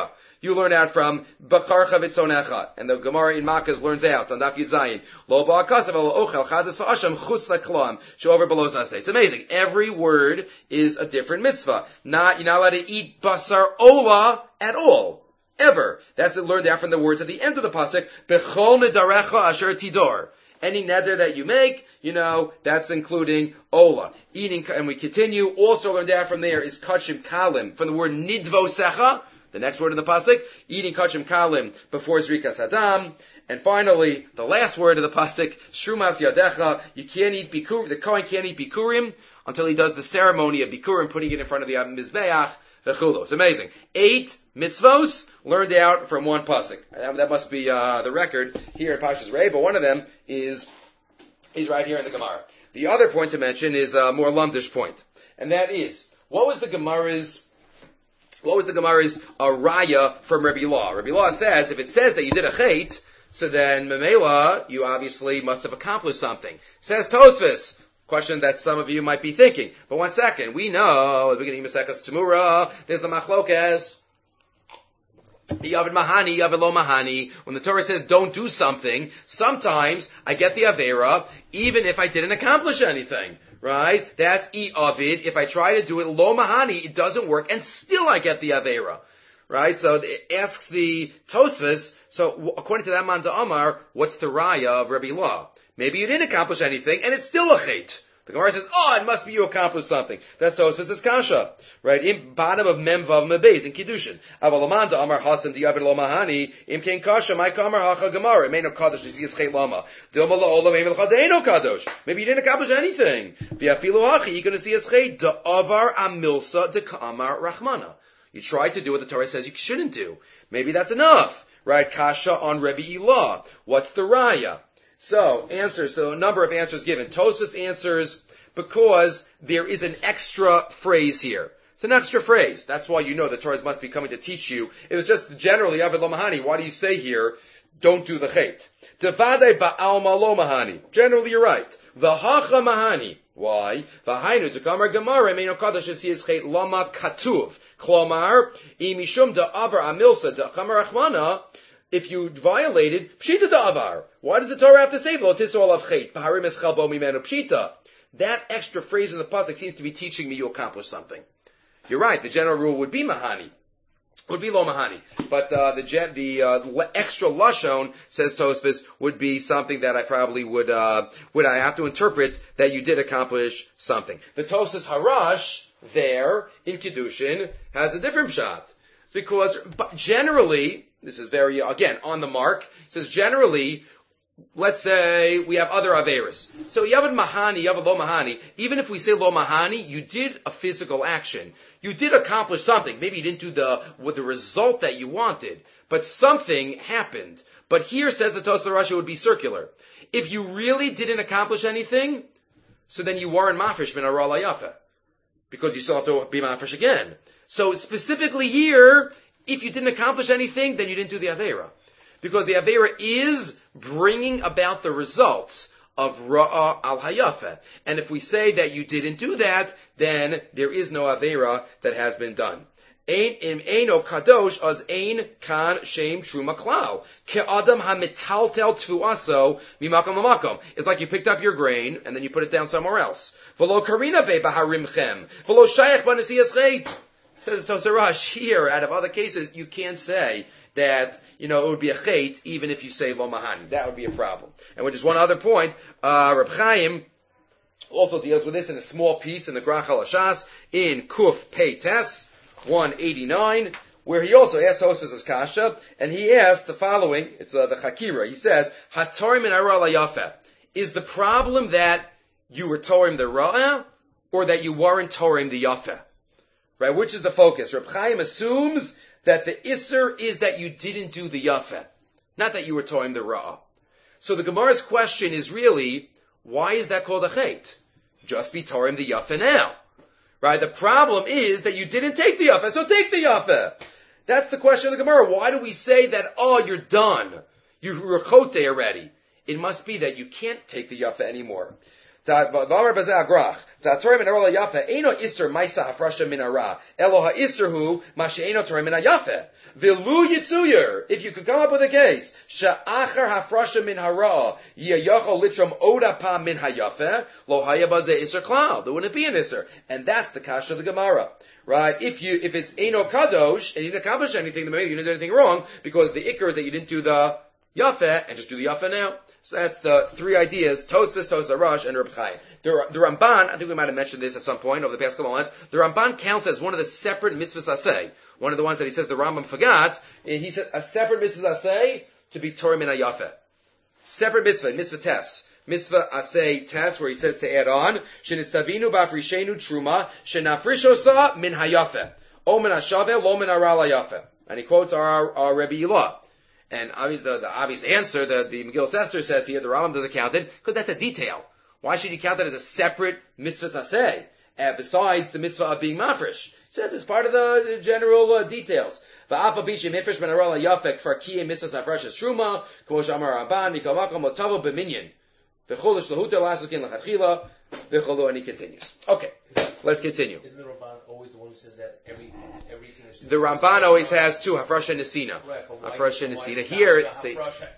you learn out from B'charcha v'tzonecha. And the Gemara in Makkos learns out on Daf Yud Zayin. Lo ba'akasav alo ochel chadas v'asham chutz leklam she'over below saseh. It's amazing. Every word is a different mitzvah. Not, you're not allowed to eat basar ola at all. Ever. That's learned out from the words at the end of the pasuk. B'chol nedarecha asher tidor. Any neder that you make, you know, that's including ola. Eating, and we continue. Also learned out from there is kachim kalim, from the word nidvosecha, the next word in the pasuk. Eating kachim kalim before zrikas hadam. And finally, the last word of the pasuk, shrumas yadecha. You can't eat bikur, the Kohen can't eat bikurim until he does the ceremony of bikurim, putting it in front of the mizbeach. It's amazing. Eight mitzvos learned out from one pasuk. That must be uh, the record here in Pashas Rei, but one of them is is right here in the Gemara. The other point to mention is a more lumdish point, and that is, what was the Gemara's what was the Gemara's uh, raya from Rabbi Law? Rabbi Law says if it says that you did a chait, so then memela you obviously must have accomplished something. Says Tosfos. Question that some of you might be thinking. But one second, we know at the beginning of Maseches Temura, there's the machlokes. Yavid mahani, yavid lo mahani. When the Torah says don't do something, sometimes I get the avera, even if I didn't accomplish anything. Right? That's i'avid. If I try to do it lo mahani, it doesn't work, and still I get the avera. Right? So it asks the Tosfos, so according to that man Amar, what's the raya of Rabbi Law? Maybe you didn't accomplish anything, and it's still a chait. The Gemara says, oh, it must be you accomplished something. That's Tosfos' kasha. Right? In bottom of Mem Vav Mebez, in Kiddushin. Avalamanda Amar Hasan Diabed Lo Mahani, Im Ken Kasha, My Kamar Hacha Gemara, Meino Kadosh, Zizis Chet Lama. Dilma Lo Olam Emel Chadeino Kadosh. Maybe you didn't accomplish anything. V'afilu Hachi, you're going to see as Chet, Da'avar Amilsa De Kamar Rachmana. You try to do what the Torah says you shouldn't do. Maybe that's enough. Right? Kasha on Revi Ilah. What's the raya? So, answers, so a number of answers given. Tosfos answers because there is an extra phrase here. It's an extra phrase. That's why you know the Torah must be coming to teach you. If it's just generally, Yavid lo mahani, why do you say here, don't do the chait? Devade ba'alma lo mahani. Generally, you're right. V'hacha mahani. Why? V'hainu dekamar gemara meino kadosh es yis chait lama katuv. Klomar, imishum da'avar amilsa dekamar achmana. If you violated, pshita da'avar. Why does the Torah have to say, lo tisol of chait, b'harim eschal bo mimenu pshita? That extra phrase in the pasuk seems to be teaching me you accomplished something. You're right, the general rule would be mahani. Would be lo mahani. But, uh, the gen- the, uh, extra lashon, says Tosfos, would be something that I probably would, uh, would I have to interpret that you did accomplish something. The Tosfos Harash, there, in Kiddushin, has a different shot. Because, generally, this is very, again, on the mark. It says generally, let's say we have other averis. So Yavid Mahani, Yavid Lo Mahani, even if we say Lo Mahani, you did a physical action. You did accomplish something. Maybe you didn't do the, with the result that you wanted, but something happened. But here says the Tosfos Rashi would be circular. If you really didn't accomplish anything, so then you weren't mafresh min hara layafa. Because you still have to be mafresh again. So specifically here, if you didn't accomplish anything, then you didn't do the Aveira. Because the Aveira is bringing about the results of Ra'ah al-Hayafa. And if we say that you didn't do that, then there is no Aveira that has been done. Ein im eino kadosh as ein kan shem truma klal. Ke adam ha-metaltel tfuaso mimakom amakom. It's like you picked up your grain and then you put it down somewhere else. V'lo karina be baharimchem. V'lo shayach b'nesiyas chait. Says Tosfos Rashi here, out of other cases, you can't say that, you know, it would be a chait even if you say lo mahani. That would be a problem. And with just one other point, uh, Reb Chaim also deals with this in a small piece in the Grach HaLashas in Kuf Pei Tes, one eighty-nine, where he also asked Tosfos kasha, and he asked the following, it's uh, the Chakira, he says, Hatorim min hara layafeh. Is the problem that you were torim the ra'ah, or that you weren't torim the yafeh? Right, which is the focus? Reb Chaim assumes that the isser is that you didn't do the yafeh, not that you were torim the ra'ah. So the Gemara's question is really, why is that called a chait? Just be torim the yafeh now. Right, the problem is that you didn't take the yafeh, so take the yafeh. That's the question of the Gemara. Why do we say that, oh, you're done? You're chote already. It must be that you can't take the yafeh anymore. V'amar bazeh agrach. Ta'torei min hara yafe. Eino iser ma'isa hafrasha min hara. Elo ha'isur hu ma she'eino torei min hayafe. V'lu yitzuyer. If you could come up with a case, she'achar hafrasha min hara yiyachol litrom oda pa min hayafe, lo haya bazeh iser klal. There wouldn't be an iser. And that's the kasha of the Gemara. Right? If you, if it's Eino Kadosh, and you didn't accomplish anything, then maybe you didn't do anything wrong, because the ikr is that you didn't do the Yafeh, and just do the Yafeh now. So that's the three ideas, Tosfos, Tosa Rosh, and Reb Chaim. The, the Ramban, I think we might have mentioned this at some point over the past couple of months, the Ramban counts as one of the separate mitzvahs aseh. One of the ones that he says the Rambam forgot, and he said a separate mitzvah aseh to be Torah min Yafeh. Separate mitzvah, mitzvah test. Mitzvah aseh test, where he says to add on, Shenitzavinu b'afrishenu truma, shenafrishosa min hayafeh. O min hashaveh, lo min hara layafeh. And he quotes our, our Rebbe Ilah. And obvious, the, the obvious answer, the, the Megillah Esther says here, the Rambam doesn't count it, because that's a detail. Why should you count that as a separate mitzvah aseh, uh, besides the mitzvah of being mafresh? It says it's part of the, the general uh, details. Va'afa b'shim mifresh ben hara layafeh kfar kiyeh mitzvah afresh truma, k'mo shamar Ramban, mikol makom otavo b'minyan. And he continues. Okay, let's continue. Isn't the Ramban always the one who says that every, everything is... The Ramban always has two, Hafrasha and Nesina. Right, but Hafrasha and Nesina. Here, say,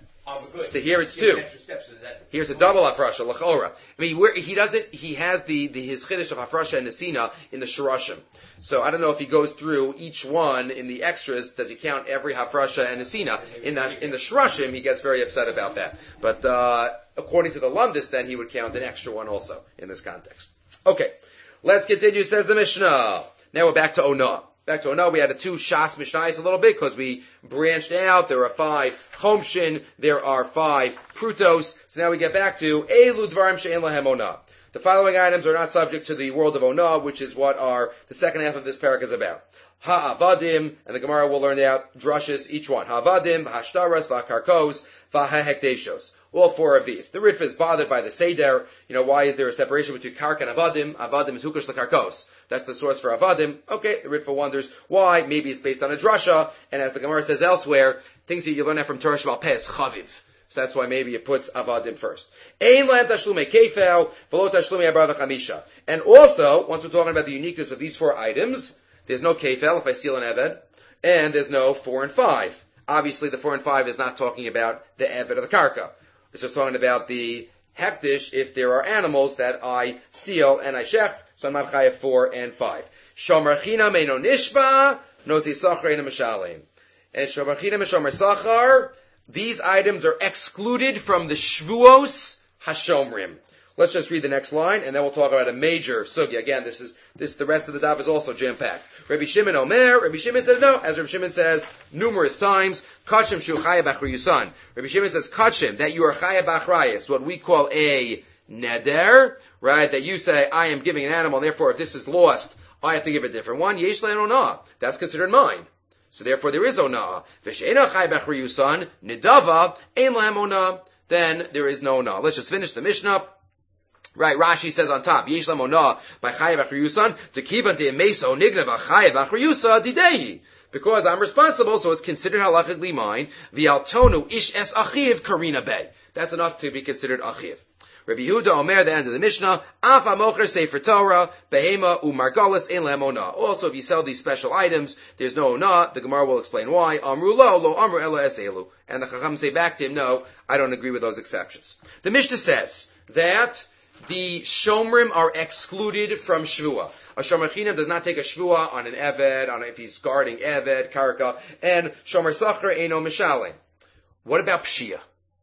so here it's two. Here's a double Hafrasha, L'chora. I mean, where, he doesn't, he has the, the his chiddush of Hafrasha and Nesina in the Shirashim. So I don't know if he goes through each one in the extras, does he count every Hafrasha and Nesina? In the, in the Shirashim, he gets very upset about that. But, uh, according to the Lumdis, then he would count an extra one also in this context. Okay, let's continue, says the Mishnah. Now we're back to Onah. Back to Onah, we had a two Shas Mishnayos a little bit, because we branched out. There are five Chomshin, there are five Prutos. So now we get back to Elu Dvarim She'en Lahem Onah. The following items are not subject to the world of Onah, which is what our, the second half of this parak is about. Ha'avadim, and the Gemara will learn out drushes, each one. Ha'avadim, ha'ashtaras, va'karkos, va'ha'hekdeshos. All four of these. The Ritva is bothered by the Seder. You know, why is there a separation between Kark and Avadim? Avadim is Hukosh L'Karkos. That's the source for Avadim. Okay, the Ritva wonders why. Maybe it's based on a drasha, and as the Gemara says elsewhere, things that you learn out from Torah Sheba'al Peh is Chaviv. So that's why maybe it puts Avadim first. Ein lahem tashlumei kefel, v'lo tashlumei abar v'chamisha. And also, once we're talking about the uniqueness of these four items, there's no kefel if I steal an Eved, and there's no four and five. Obviously, the four and five is not talking about the Eved or the Karka. It's just talking about the hektish if there are animals that I steal and I shecht, so I'm not chayav four and five. Shomer china meino nishba, nozi sachar ena mishalim. And shomer china and shomer sachar, these items are excluded from the shvuos hashomrim. Let's just read the next line, and then we'll talk about a major sugya. Again, this is this. The rest of the daf is also jam-packed. Rabbi Shimon Omer. Rabbi Shimon says no, as Rabbi Shimon says numerous times. Kachim shu chaya b'achriyusan. Rabbi Shimon says kachim, that you are chaya b'achrayus, what we call a neder, right? That you say I am giving an animal, and therefore if this is lost, I have to give a different one. Yesh le'en onah. That's considered mine. So therefore there is onah. V'she'ena chaya b'achriyusan nidava ein le'em onah. Then there is no onah. Let's just finish the Mishnah. Right, Rashi says on top, Yesh lam onah by chayav achriyusan to kivan de meso nignav chayav achriyusa didehi. Because I'm responsible, so it's considered halachically mine. V'altonu ish es achiv karina bay. That's enough to be considered achiv. Rabbi Yehuda Omer, the end of the Mishnah, Af hamocher sefer Torah behema umargalis ein lam onah. Also, if you sell these special items, there's no onah. The Gemara will explain why. Amru lo lo amru ela es elu. And the Chacham say back to him, no, I don't agree with those exceptions. The Mishnah says that the shomrim are excluded from shvua. A shomer chinam does not take a shvua on an eved, on a, if he's guarding eved, karka, and shomer sachar eino mishalim. What about pshia?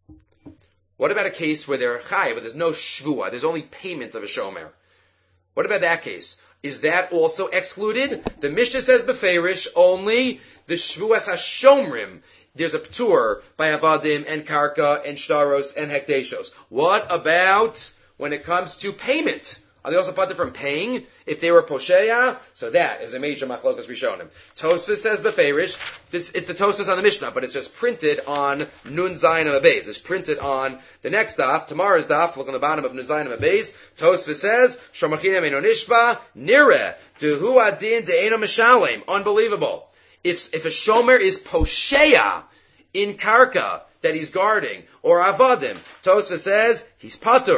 What about a case where they're chayav, but there's no shvua, there's only payment of a shomer? What about that case? Is that also excluded? The Mishnah says beferish only the shvuas hashomrim. There's a ptur by avadim and karka and shtaros and hekdeshos. What about when it comes to payment? Are they also parted from paying if they were posheya? So that is a major machlokas rishonim. Tosfos says beferish. This is the Tosfos on the Mishnah, but it's just printed on Nun Zayin Abayz. It's printed on the next daf, tomorrow's daf. Look on the bottom of Nun Zayin Abayz. Tosfos says shomachina meino nishba nire dehu adin de'eno mishalem. Unbelievable. If if a shomer is posheya in karka that he's guarding, or avadim, Tosfos says he's patur.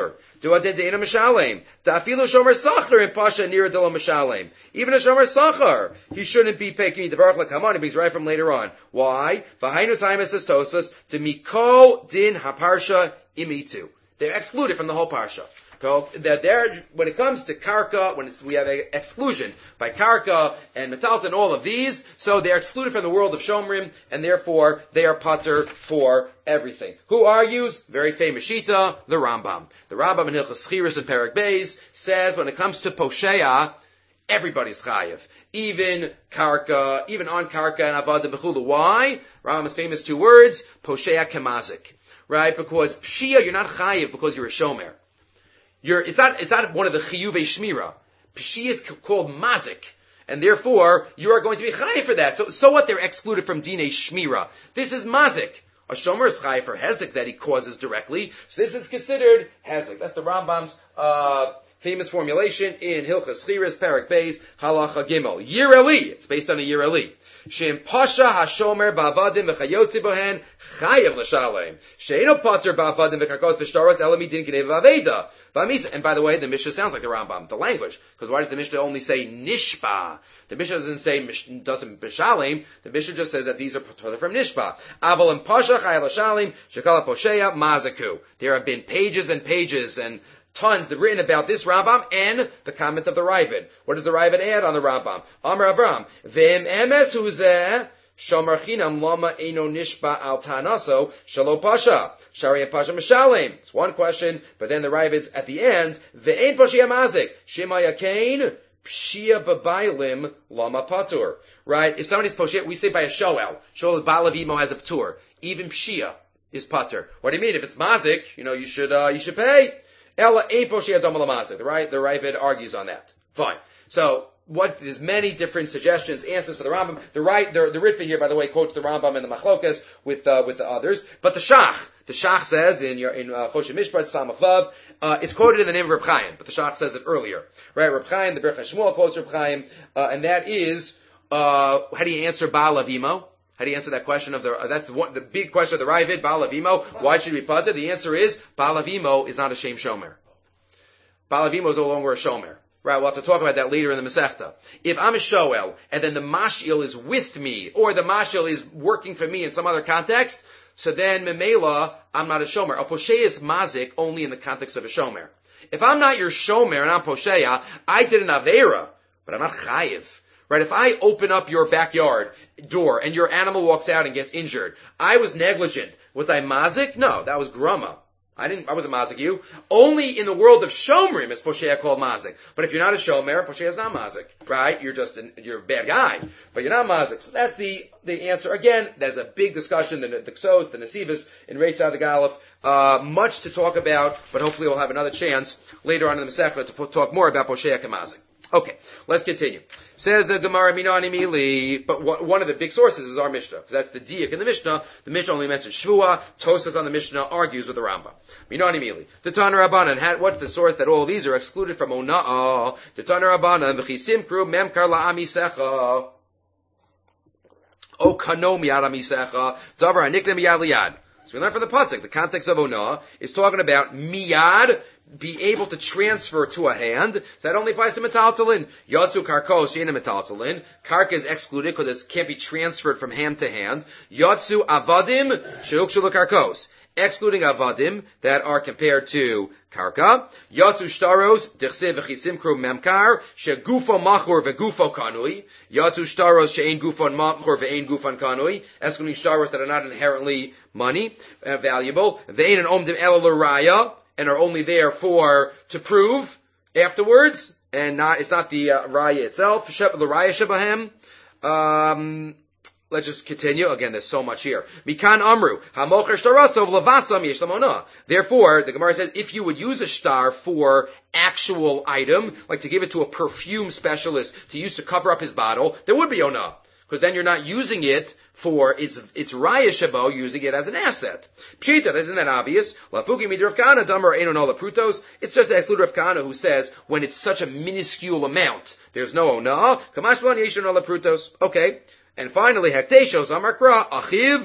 Do adin deina mishalem. Da'afilu shomer sachar in pasha nira delo mishalem. Even a shomer sachar, he shouldn't be paying the baruch lakamon. He's right from later on. Why? V'hainu time says Tosfos to mikol din haparsha imitu. They're excluded from the whole parsha. That there, when it comes to karka, when it's, we have an exclusion by karka and metalta and all of these, so they're excluded from the world of shomrim, and therefore they are pater for everything. Who argues? Very famous shita, the Rambam. The Rambam in Hilchos Schiris and Perek Beis says when it comes to posheya, everybody's chayiv. Even karka, even on karka and avad and bechulu. Why? Rambam's famous two words, posheya kemazik. Right? Because pshia, you're not chayiv because you're a shomer. You're, it's not, it's not one of the chiyuvei shmira. Pshia is called mazik. And therefore, you are going to be chayiv for that. So, so what? They're excluded from dinei shmira. This is mazik. A shomer is chayiv for hezek that he causes directly. So this is considered hezek. That's the Rambam's, uh, famous formulation in Hilchos Schiris, Perek Beis, Halacha Gimel. Yireli. It's based on a Yireli. Shem pasha hashomer ba'avadim v'chayotzi bohen chayev l'shalem. She'eno pater ba'avadim v'karkos v'shtaros elami din k'nei v'aveda. And by the way, the Mishnah sounds like the Rambam, the language. Because why does the Mishnah only say nishpa? The Mishnah doesn't say, doesn't b'shalem. The Mishnah just says that these are from nishpa. Aval and pasha chayev l'shalem, shekala posheya mazaku. There have been pages and pages and tons that written about this Rambam and the comment of the Ravid. What does the Ravid add on the Rambam? Amar Avram, V'em emes huzeh, Shomer chinam lama eno nishba al tanaso, shalo pasha, shari pasha mishalem. It's one question, but then the Ravid's at the end, V'ein pashia mazik, shema yakein, pshia b'bailim lama patur. Right? If somebody's poshia, we say by a shoel. Shoel balavimo has a patur. Even pshia is patur. What do you mean? If it's mazik, you know, you should, uh, you should pay. Ella ein poshia dom lamazik. The right, the Ravid argues on that. Fine. So, what, there's many different suggestions, answers for the Rambam. The right, the, the Ritva here, by the way, quotes the Rambam and the Machlokas with, uh, with the others. But the Shach, the Shach says in your, in, uh, Choshen Mishpat, Samach Vav, uh, it's quoted in the name of Reb Chaim, but the Shach says it earlier. Right? Reb Chaim, the Berch HaShmuel quotes Reb Chaim, uh, and that is, uh, how do you answer Baal Avimo? How do you answer that question of the, uh, that's the, one, the big question of the Ravid, Baal Avimo. Why should we put it? The answer is, Baal Avimo is not a Shem Shomer. Baal Avimo is no longer a Shomer. Right, we'll have to talk about that later in the Masechta. If I'm a Shoel, and then the Mash'il is with me, or the Mash'il is working for me in some other context, so then Memela, I'm not a Shomer. A Poshea is Mazik only in the context of a Shomer. If I'm not your Shomer and I'm Poshea, I did an Avera, but I'm not Chayiv. Right, if I open up your backyard door and your animal walks out and gets injured, I was negligent. Was I Mazik? No, that was Gruma. I didn't, I wasn't mazik you. Only in the world of Shomrim is Poshea called mazik. But if you're not a Shomer, Poshea is not mazik. Right? You're just, an, you're a bad guy. But you're not mazik. So that's the, the answer. Again, there's a big discussion, the, the Ksos, the Nesivos, in Reitzad the Galef. Uh, much to talk about, but hopefully we'll have another chance later on in the Masechta to talk more about Poshea Kamazik. Okay, let's continue. Says the Gemara Minani Mili, but one of the big sources is our Mishnah. That's the Diak in the Mishnah. The Mishnah only mentions Shvua. Tosas on the Mishnah argues with the Rambam. Minani Mili. The Tana Rabbanan. What's the source that all these are excluded from Ona'ah? The Tana Rabbanan. V'chisim kru memkar la'amisecha. O kano miyad amisecha. Davar hanikne miyad liyad. So we learn from the Pasuk, the context of Ona'ah is talking about miyad, be able to transfer to a hand. So that only applies to metaltalin. Yatsu karkos, she'ena metaltalin. Karka is excluded because it can't be transferred from hand to hand. Yatsu avadim, she'ukshu karkos. Excluding avadim that are compared to karka. Yatsu shtaros, dechsev v'chisim kru memkar, she'gufo machor ve'gufo kanui. Yatsu shtaros she'ein gufon machor ve'ein gufon kanui. Excluding shtaros that are not inherently money, uh, valuable. Ve'ein an omdim ela l'raya, and are only there for, to prove afterwards, and not, it's not the uh, raya itself. The raya shabahem. Um, let's just continue. Again, there's so much here. Mikan amru, hamocher shtarasov levasam yesh lamona. Therefore, the Gemara says, if you would use a shtar for actual item, like to give it to a perfume specialist to use to cover up his bottle, there would be ona. Because then you're not using it for its its raya shabo, using it as an asset. Pshita, isn't that obvious? Lafuki mid Rav Kahana damar eino no laprutos. It's just to exclude Rav Kahana who says when it's such a minuscule amount, there's no ona. Kamashban yeshu no laprutos. Okay. And finally, hekteshos amar kra achiv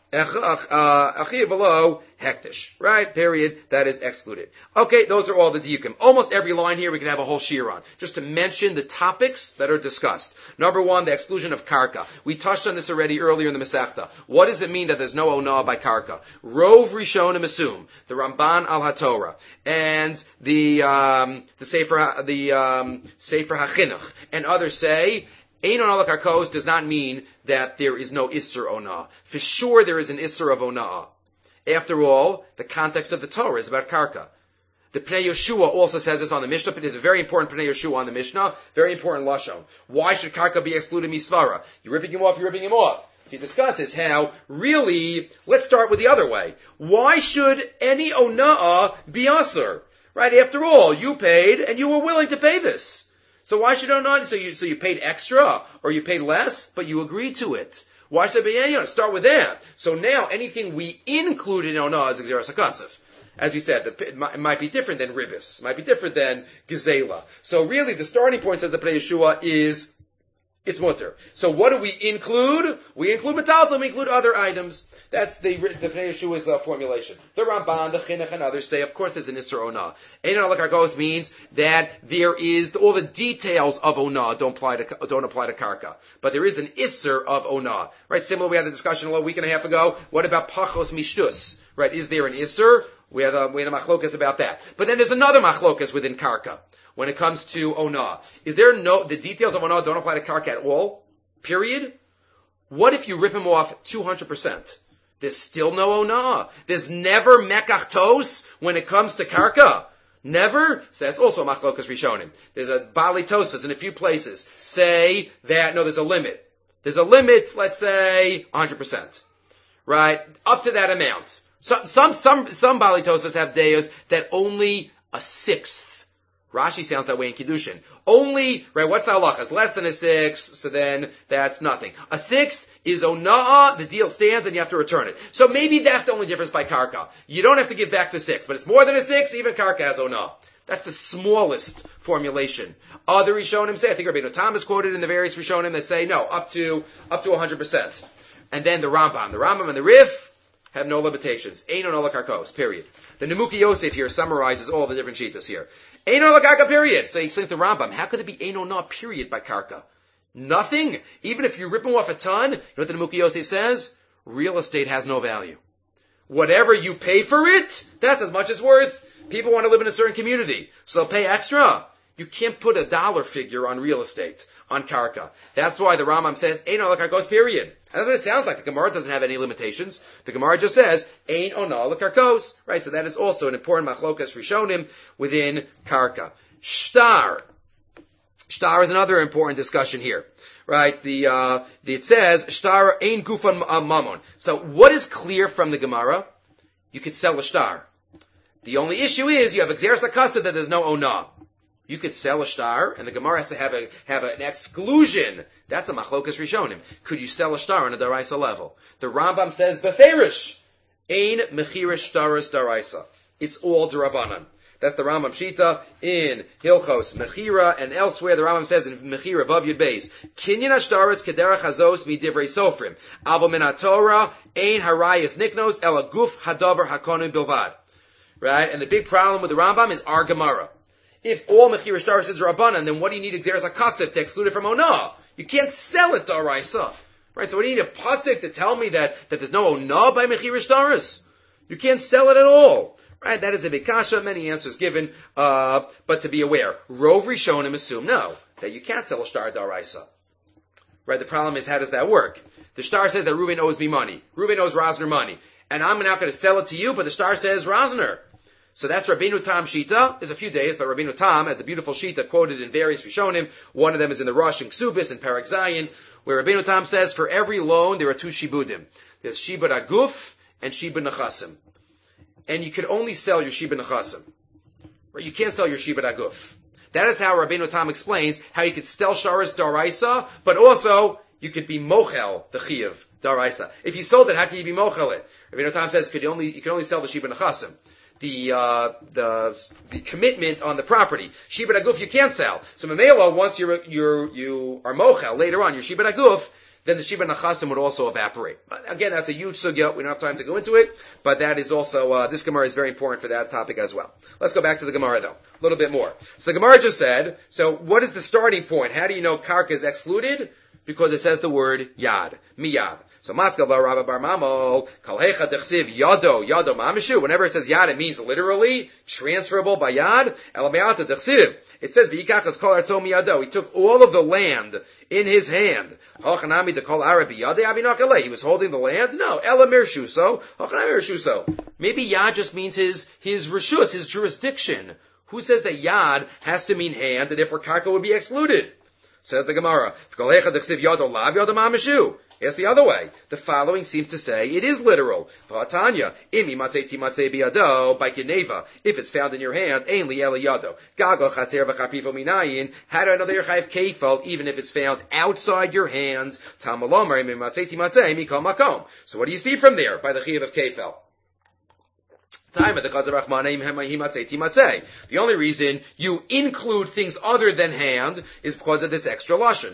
Achiv v'lo hektish. Right? Period. That is excluded. Okay, those are all the diukim. Almost every line here we can have a whole shir on. Just to mention the topics that are discussed. Number one, the exclusion of karka. We touched on this already earlier in the Masechta. What does it mean that there's no onah by karka? Rov Rishonim assume, the Ramban al HaTorah, and the, um, the Sefer, the, um, Sefer HaChinuch, and others say, Ein onah l'karkos does not mean that there is no isser onah. For sure there is an isser of onah. After all, the context of the Torah is about karka. The Pnei Yeshua also says this on the Mishnah. It is a very important Pnei Yeshua on the Mishnah. Very important lashon. Why should karka be excluded misvara? You're ripping him off, you're ripping him off. So he discusses how, really, let's start with the other way. Why should any onah be asur? Right? After all, you paid, and you were willing to pay this. So why should it not? So you, so you paid extra, or you paid less, but you agreed to it. Why should it be, you know, start with that? So now, anything we include in onah is Gzeras HaKasef. As we said, the, it, might, it might be different than ribis. It might be different than gezela. So really, the starting point, says the Pnei Yeshua, is, it's mutter. So what do we include? We include metalton, we include other items. That's the, the Pnei Yeshua's uh, formulation. The Ramban, the Chinuch, and others say, of course, there's an Isser Onah. Ein onah l'karkos means that there is, all the details of Onah don't apply to, don't apply to Karka. But there is an Isser of Onah. Right? Similar, we had a discussion a week and a half ago. What about Pachos Mishtus? Right? Is there an Isser? We had a, we had a machlokas about that. But then there's another machlokas within Karka. When it comes to Onah. Is there no, the details of Onah don't apply to Karka at all? Period? What if you rip him off two hundred percent? There's still no Onah. There's never Mekach Tos when it comes to Karka. Never? So that's also a machlokas rishonim. There's a Bali Tosfos in a few places. Say that, no, there's a limit. There's a limit, let's say, one hundred percent. Right? Up to that amount. Some, some, some, some Bali Tosfos have deos that only a sixth. Rashi sounds that way in Kiddushin. Only, right, what's the halacha? It's less than a sixth, so then that's nothing. A sixth is ona'ah, the deal stands, and you have to return it. So maybe that's the only difference by karka. You don't have to give back the sixth, but it's more than a sixth, even karka has ona'ah. That's the smallest formulation. Other Rishonim say, I think Rabbeinu Tam is quoted in the various Rishonim that say, no, up to, up to one hundred percent. And then the Rambam. The Rambam and the Rif have no limitations. Ein onah l'karkos, period. The Nemuki Yosef here summarizes all the different shitas here. Ein onah l'karka, period. So he explains the Rambam. How could it be ein onah, period, by karka? Nothing? Even if you rip him off a ton, you know what the Nemuki Yosef says? Real estate has no value. Whatever you pay for it, that's as much as worth. People want to live in a certain community, so they'll pay extra. You can't put a dollar figure on real estate, on karka. That's why the Rambam says, ein onah l'karkos, period. That's what it sounds like. The Gemara doesn't have any limitations. The Gemara just says, ein onah l'karkos. Right, so that is also an important machlokas rishonim within karka. Shtar. Shtar is another important discussion here. Right, the, uh, the it says, shtar ein gufan mamon. So what is clear from the Gemara? You could sell a shtar. The only issue is, you have Gzeras HaKasef that there's no onah. You could sell a shtar, and the Gemara has to have a have an exclusion. That's a machlokas rishonim. Could you sell a shtar on a daraisa level? The Rambam says beferish, ein mechirish shtaris daraisa. It's all derabanan. That's the Rambam Shita in Hilchos Mechira, and elsewhere the Rambam says in Mechira Vav Yud Beis, Kinyan shtaris kederach hazos midivrei sofrim, avo min haTorah ein harayis niknos ela guf hadavar hakonu bilvad. Right, and the big problem with the Rambam is our Gemara. If all Mechira Shtaris is Rabbanan, then what do you need Gzeras HaKasef to exclude it from Onah? You can't sell it to Araisa. Right, so what do you need a pasuk to tell me that, that there's no Onah by Mechira Shtaris? You can't sell it at all. Right, that is a big kasha, many answers given, uh, but to be aware, Rov Rishonim assume no, that you can't sell a shtar to Araisa. Right, the problem is, how does that work? The shtar says that Reuven owes me money. Reuven owes Rosner money. And I'm not going to sell it to you, but the shtar says Rosner. So that's Rabbeinu Tam Shita. There's a few days, but Rabbeinu Tam has a beautiful Shita quoted in various Rishonim. One of them is in the Rosh and Ksubis in Parak Zayin, where Rabbeinu Tam says, for every loan, there are two Shibudim. There's Shibud Aguf and Shibud Nechasim. And you can only sell your Shibud Nechasim. Right? You can't sell your Shibud Aguf. That is how Rabbeinu Tam explains how you could sell Sharis Daraisa, but also you could be Mochel, the Chiyav, Daraisa. If you sold it, how can you be Mochel it? Rabbeinu Tam says could you, only, you can only sell the Shibud Nechasim. The, uh, the, the commitment on the property. Shibud Aguf you can't sell. So Mamela, once you're, you're, you are mochel, later on, your Shibud Aguf, then the Shiva Nachasim would also evaporate. Again, that's a huge sugya. We don't have time to go into it, but that is also, uh, this Gemara is very important for that topic as well. Let's go back to the Gemara though, a little bit more. So the Gemara just said, so what is the starting point? How do you know karka is excluded? Because it says the word yad, miyad. So Maskav la Rabba Bar Mamol, Kalhecha dechsiv yado, yado mamishu. Whenever it says yad, it means literally transferable by yad. Elameata dechsiv. It says v'yikachas kol artzom yado. He took all of the land in his hand. Hachanami de kol arabi yade avinakale. He was holding the land. No, elamir shuso. Hachanami shuso. Maybe yad just means his his rishus, his jurisdiction. Who says that yad has to mean hand, and therefore karka would be excluded? Says the Gemara. Kalhecha dechsiv yado lav yado mamishu. It's the other way. The following seems to say it is literal. V'atanya, imi matzei timatzei biyado, by Geneva. If it's found in your hand, ein li ela yado. Gago chatzer v'chapifo minayin. How do I know that you're chayiv kefal, even if it's found outside your hand? Tamalomer, imi matzei timatzei, mikol makom. So what do you see from there, by the chayiv of kefal? The only reason you include things other than hand is because of this extra lashon.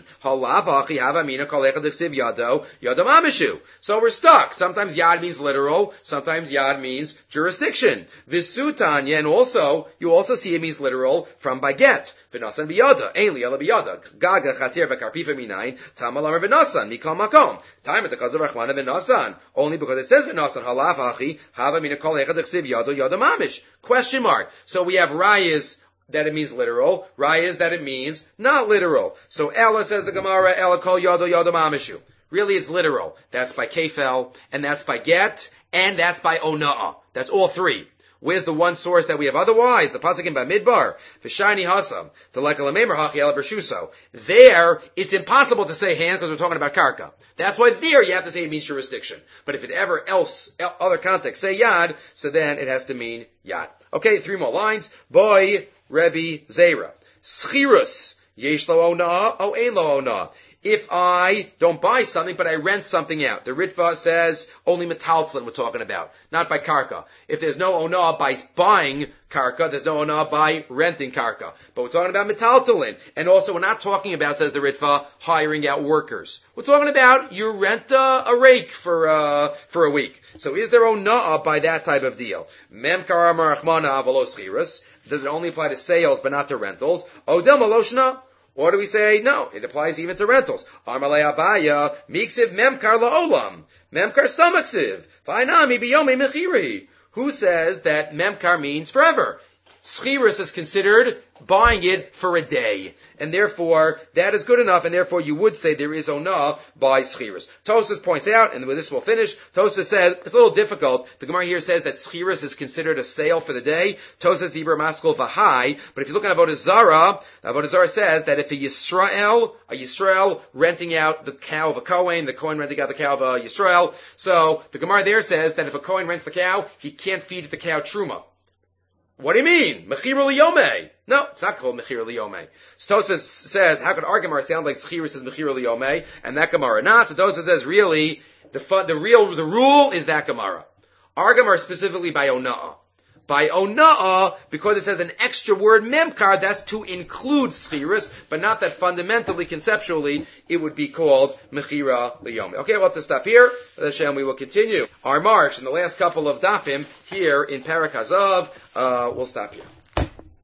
So we're stuck. Sometimes yad means literal, sometimes yad means jurisdiction. Visutanya, and also, you also see it means literal from baget. V'nasan biyada, ein li ela biyada. Gaga chatzir v'karpifa minayin, tamalamar v'nasan, mikol makom. Time at the Chazar Rachmana v'nasan. Only because it says v'nasan, halaf hachi, hava mina kol echad echsiv yado yada mamish. Question mark. So we have rayas that it means literal, rayas that it means not literal. So Ella says the Gemara, Ella kol yado yada mamishu. Really it's literal. That's by kefel, and that's by get, and that's by ona'ah. That's all three. Where's the one source that we have otherwise? The pasuk in Bamidbar, v'shani hasam, to like alamemer hachi el bershuso. There, it's impossible to say hand because we're talking about karka. That's why there you have to say it means jurisdiction. But if it ever else, other context, say yad, so then it has to mean yad. Okay, three more lines. Boy, Rebbe, Zera. Schirus, yesh lo ona, o ein lo ona. If I don't buy something, but I rent something out. The Ritva says only metaltlin we're talking about, not by karka. If there's no ona by buying karka, there's no ona by renting karka. But we're talking about metaltlin. And also we're not talking about, says the Ritva, hiring out workers. We're talking about you rent a, a rake for, uh, for a week. So is there ona by that type of deal? Memkar amar achmana avalos chiras. Does it only apply to sales but not to rentals? Odem aloshna. Or do we say, no, it applies even to rentals. Armalei abaya, miksiv memkar la'olam. Memkar stomaksiv. V'ainami biyome mechiri. Who says that memkar means forever? Schiris is considered buying it for a day. And therefore, that is good enough, and therefore you would say there is ona by schiris. Tosfos points out, and with this we'll finish, Tosfos says, it's a little difficult. The Gemara here says that schiris is considered a sale for the day. Tosfos Ibra Maskal Vahai. But if you look at Avodah Zarah, Avodah Zarah says that if a Yisrael, a Yisrael renting out the cow of a Kohen, the Kohen renting out the cow of a Yisrael, so the Gemara there says that if a Kohen rents the cow, he can't feed the cow truma. What do you mean? Mechir liyomei. No, it's not called Mechir liyomei. So Tosfos says, how could our Gemara sound like Schiris is Mechir liyomei, and that Gemara not? So Tosfos says, really, the fun, the real, the rule is that Gemara. Our Gemara specifically by Ona'ah. By Ona'ah, because it says an extra word, Memkar, that's to include Schiris, but not that fundamentally, conceptually, it would be called Mechira liyomei. Okay, we'll have to stop here. Hashem, we will continue our march in the last couple of dafim here in Parak Hazav. Uh, we'll stop here.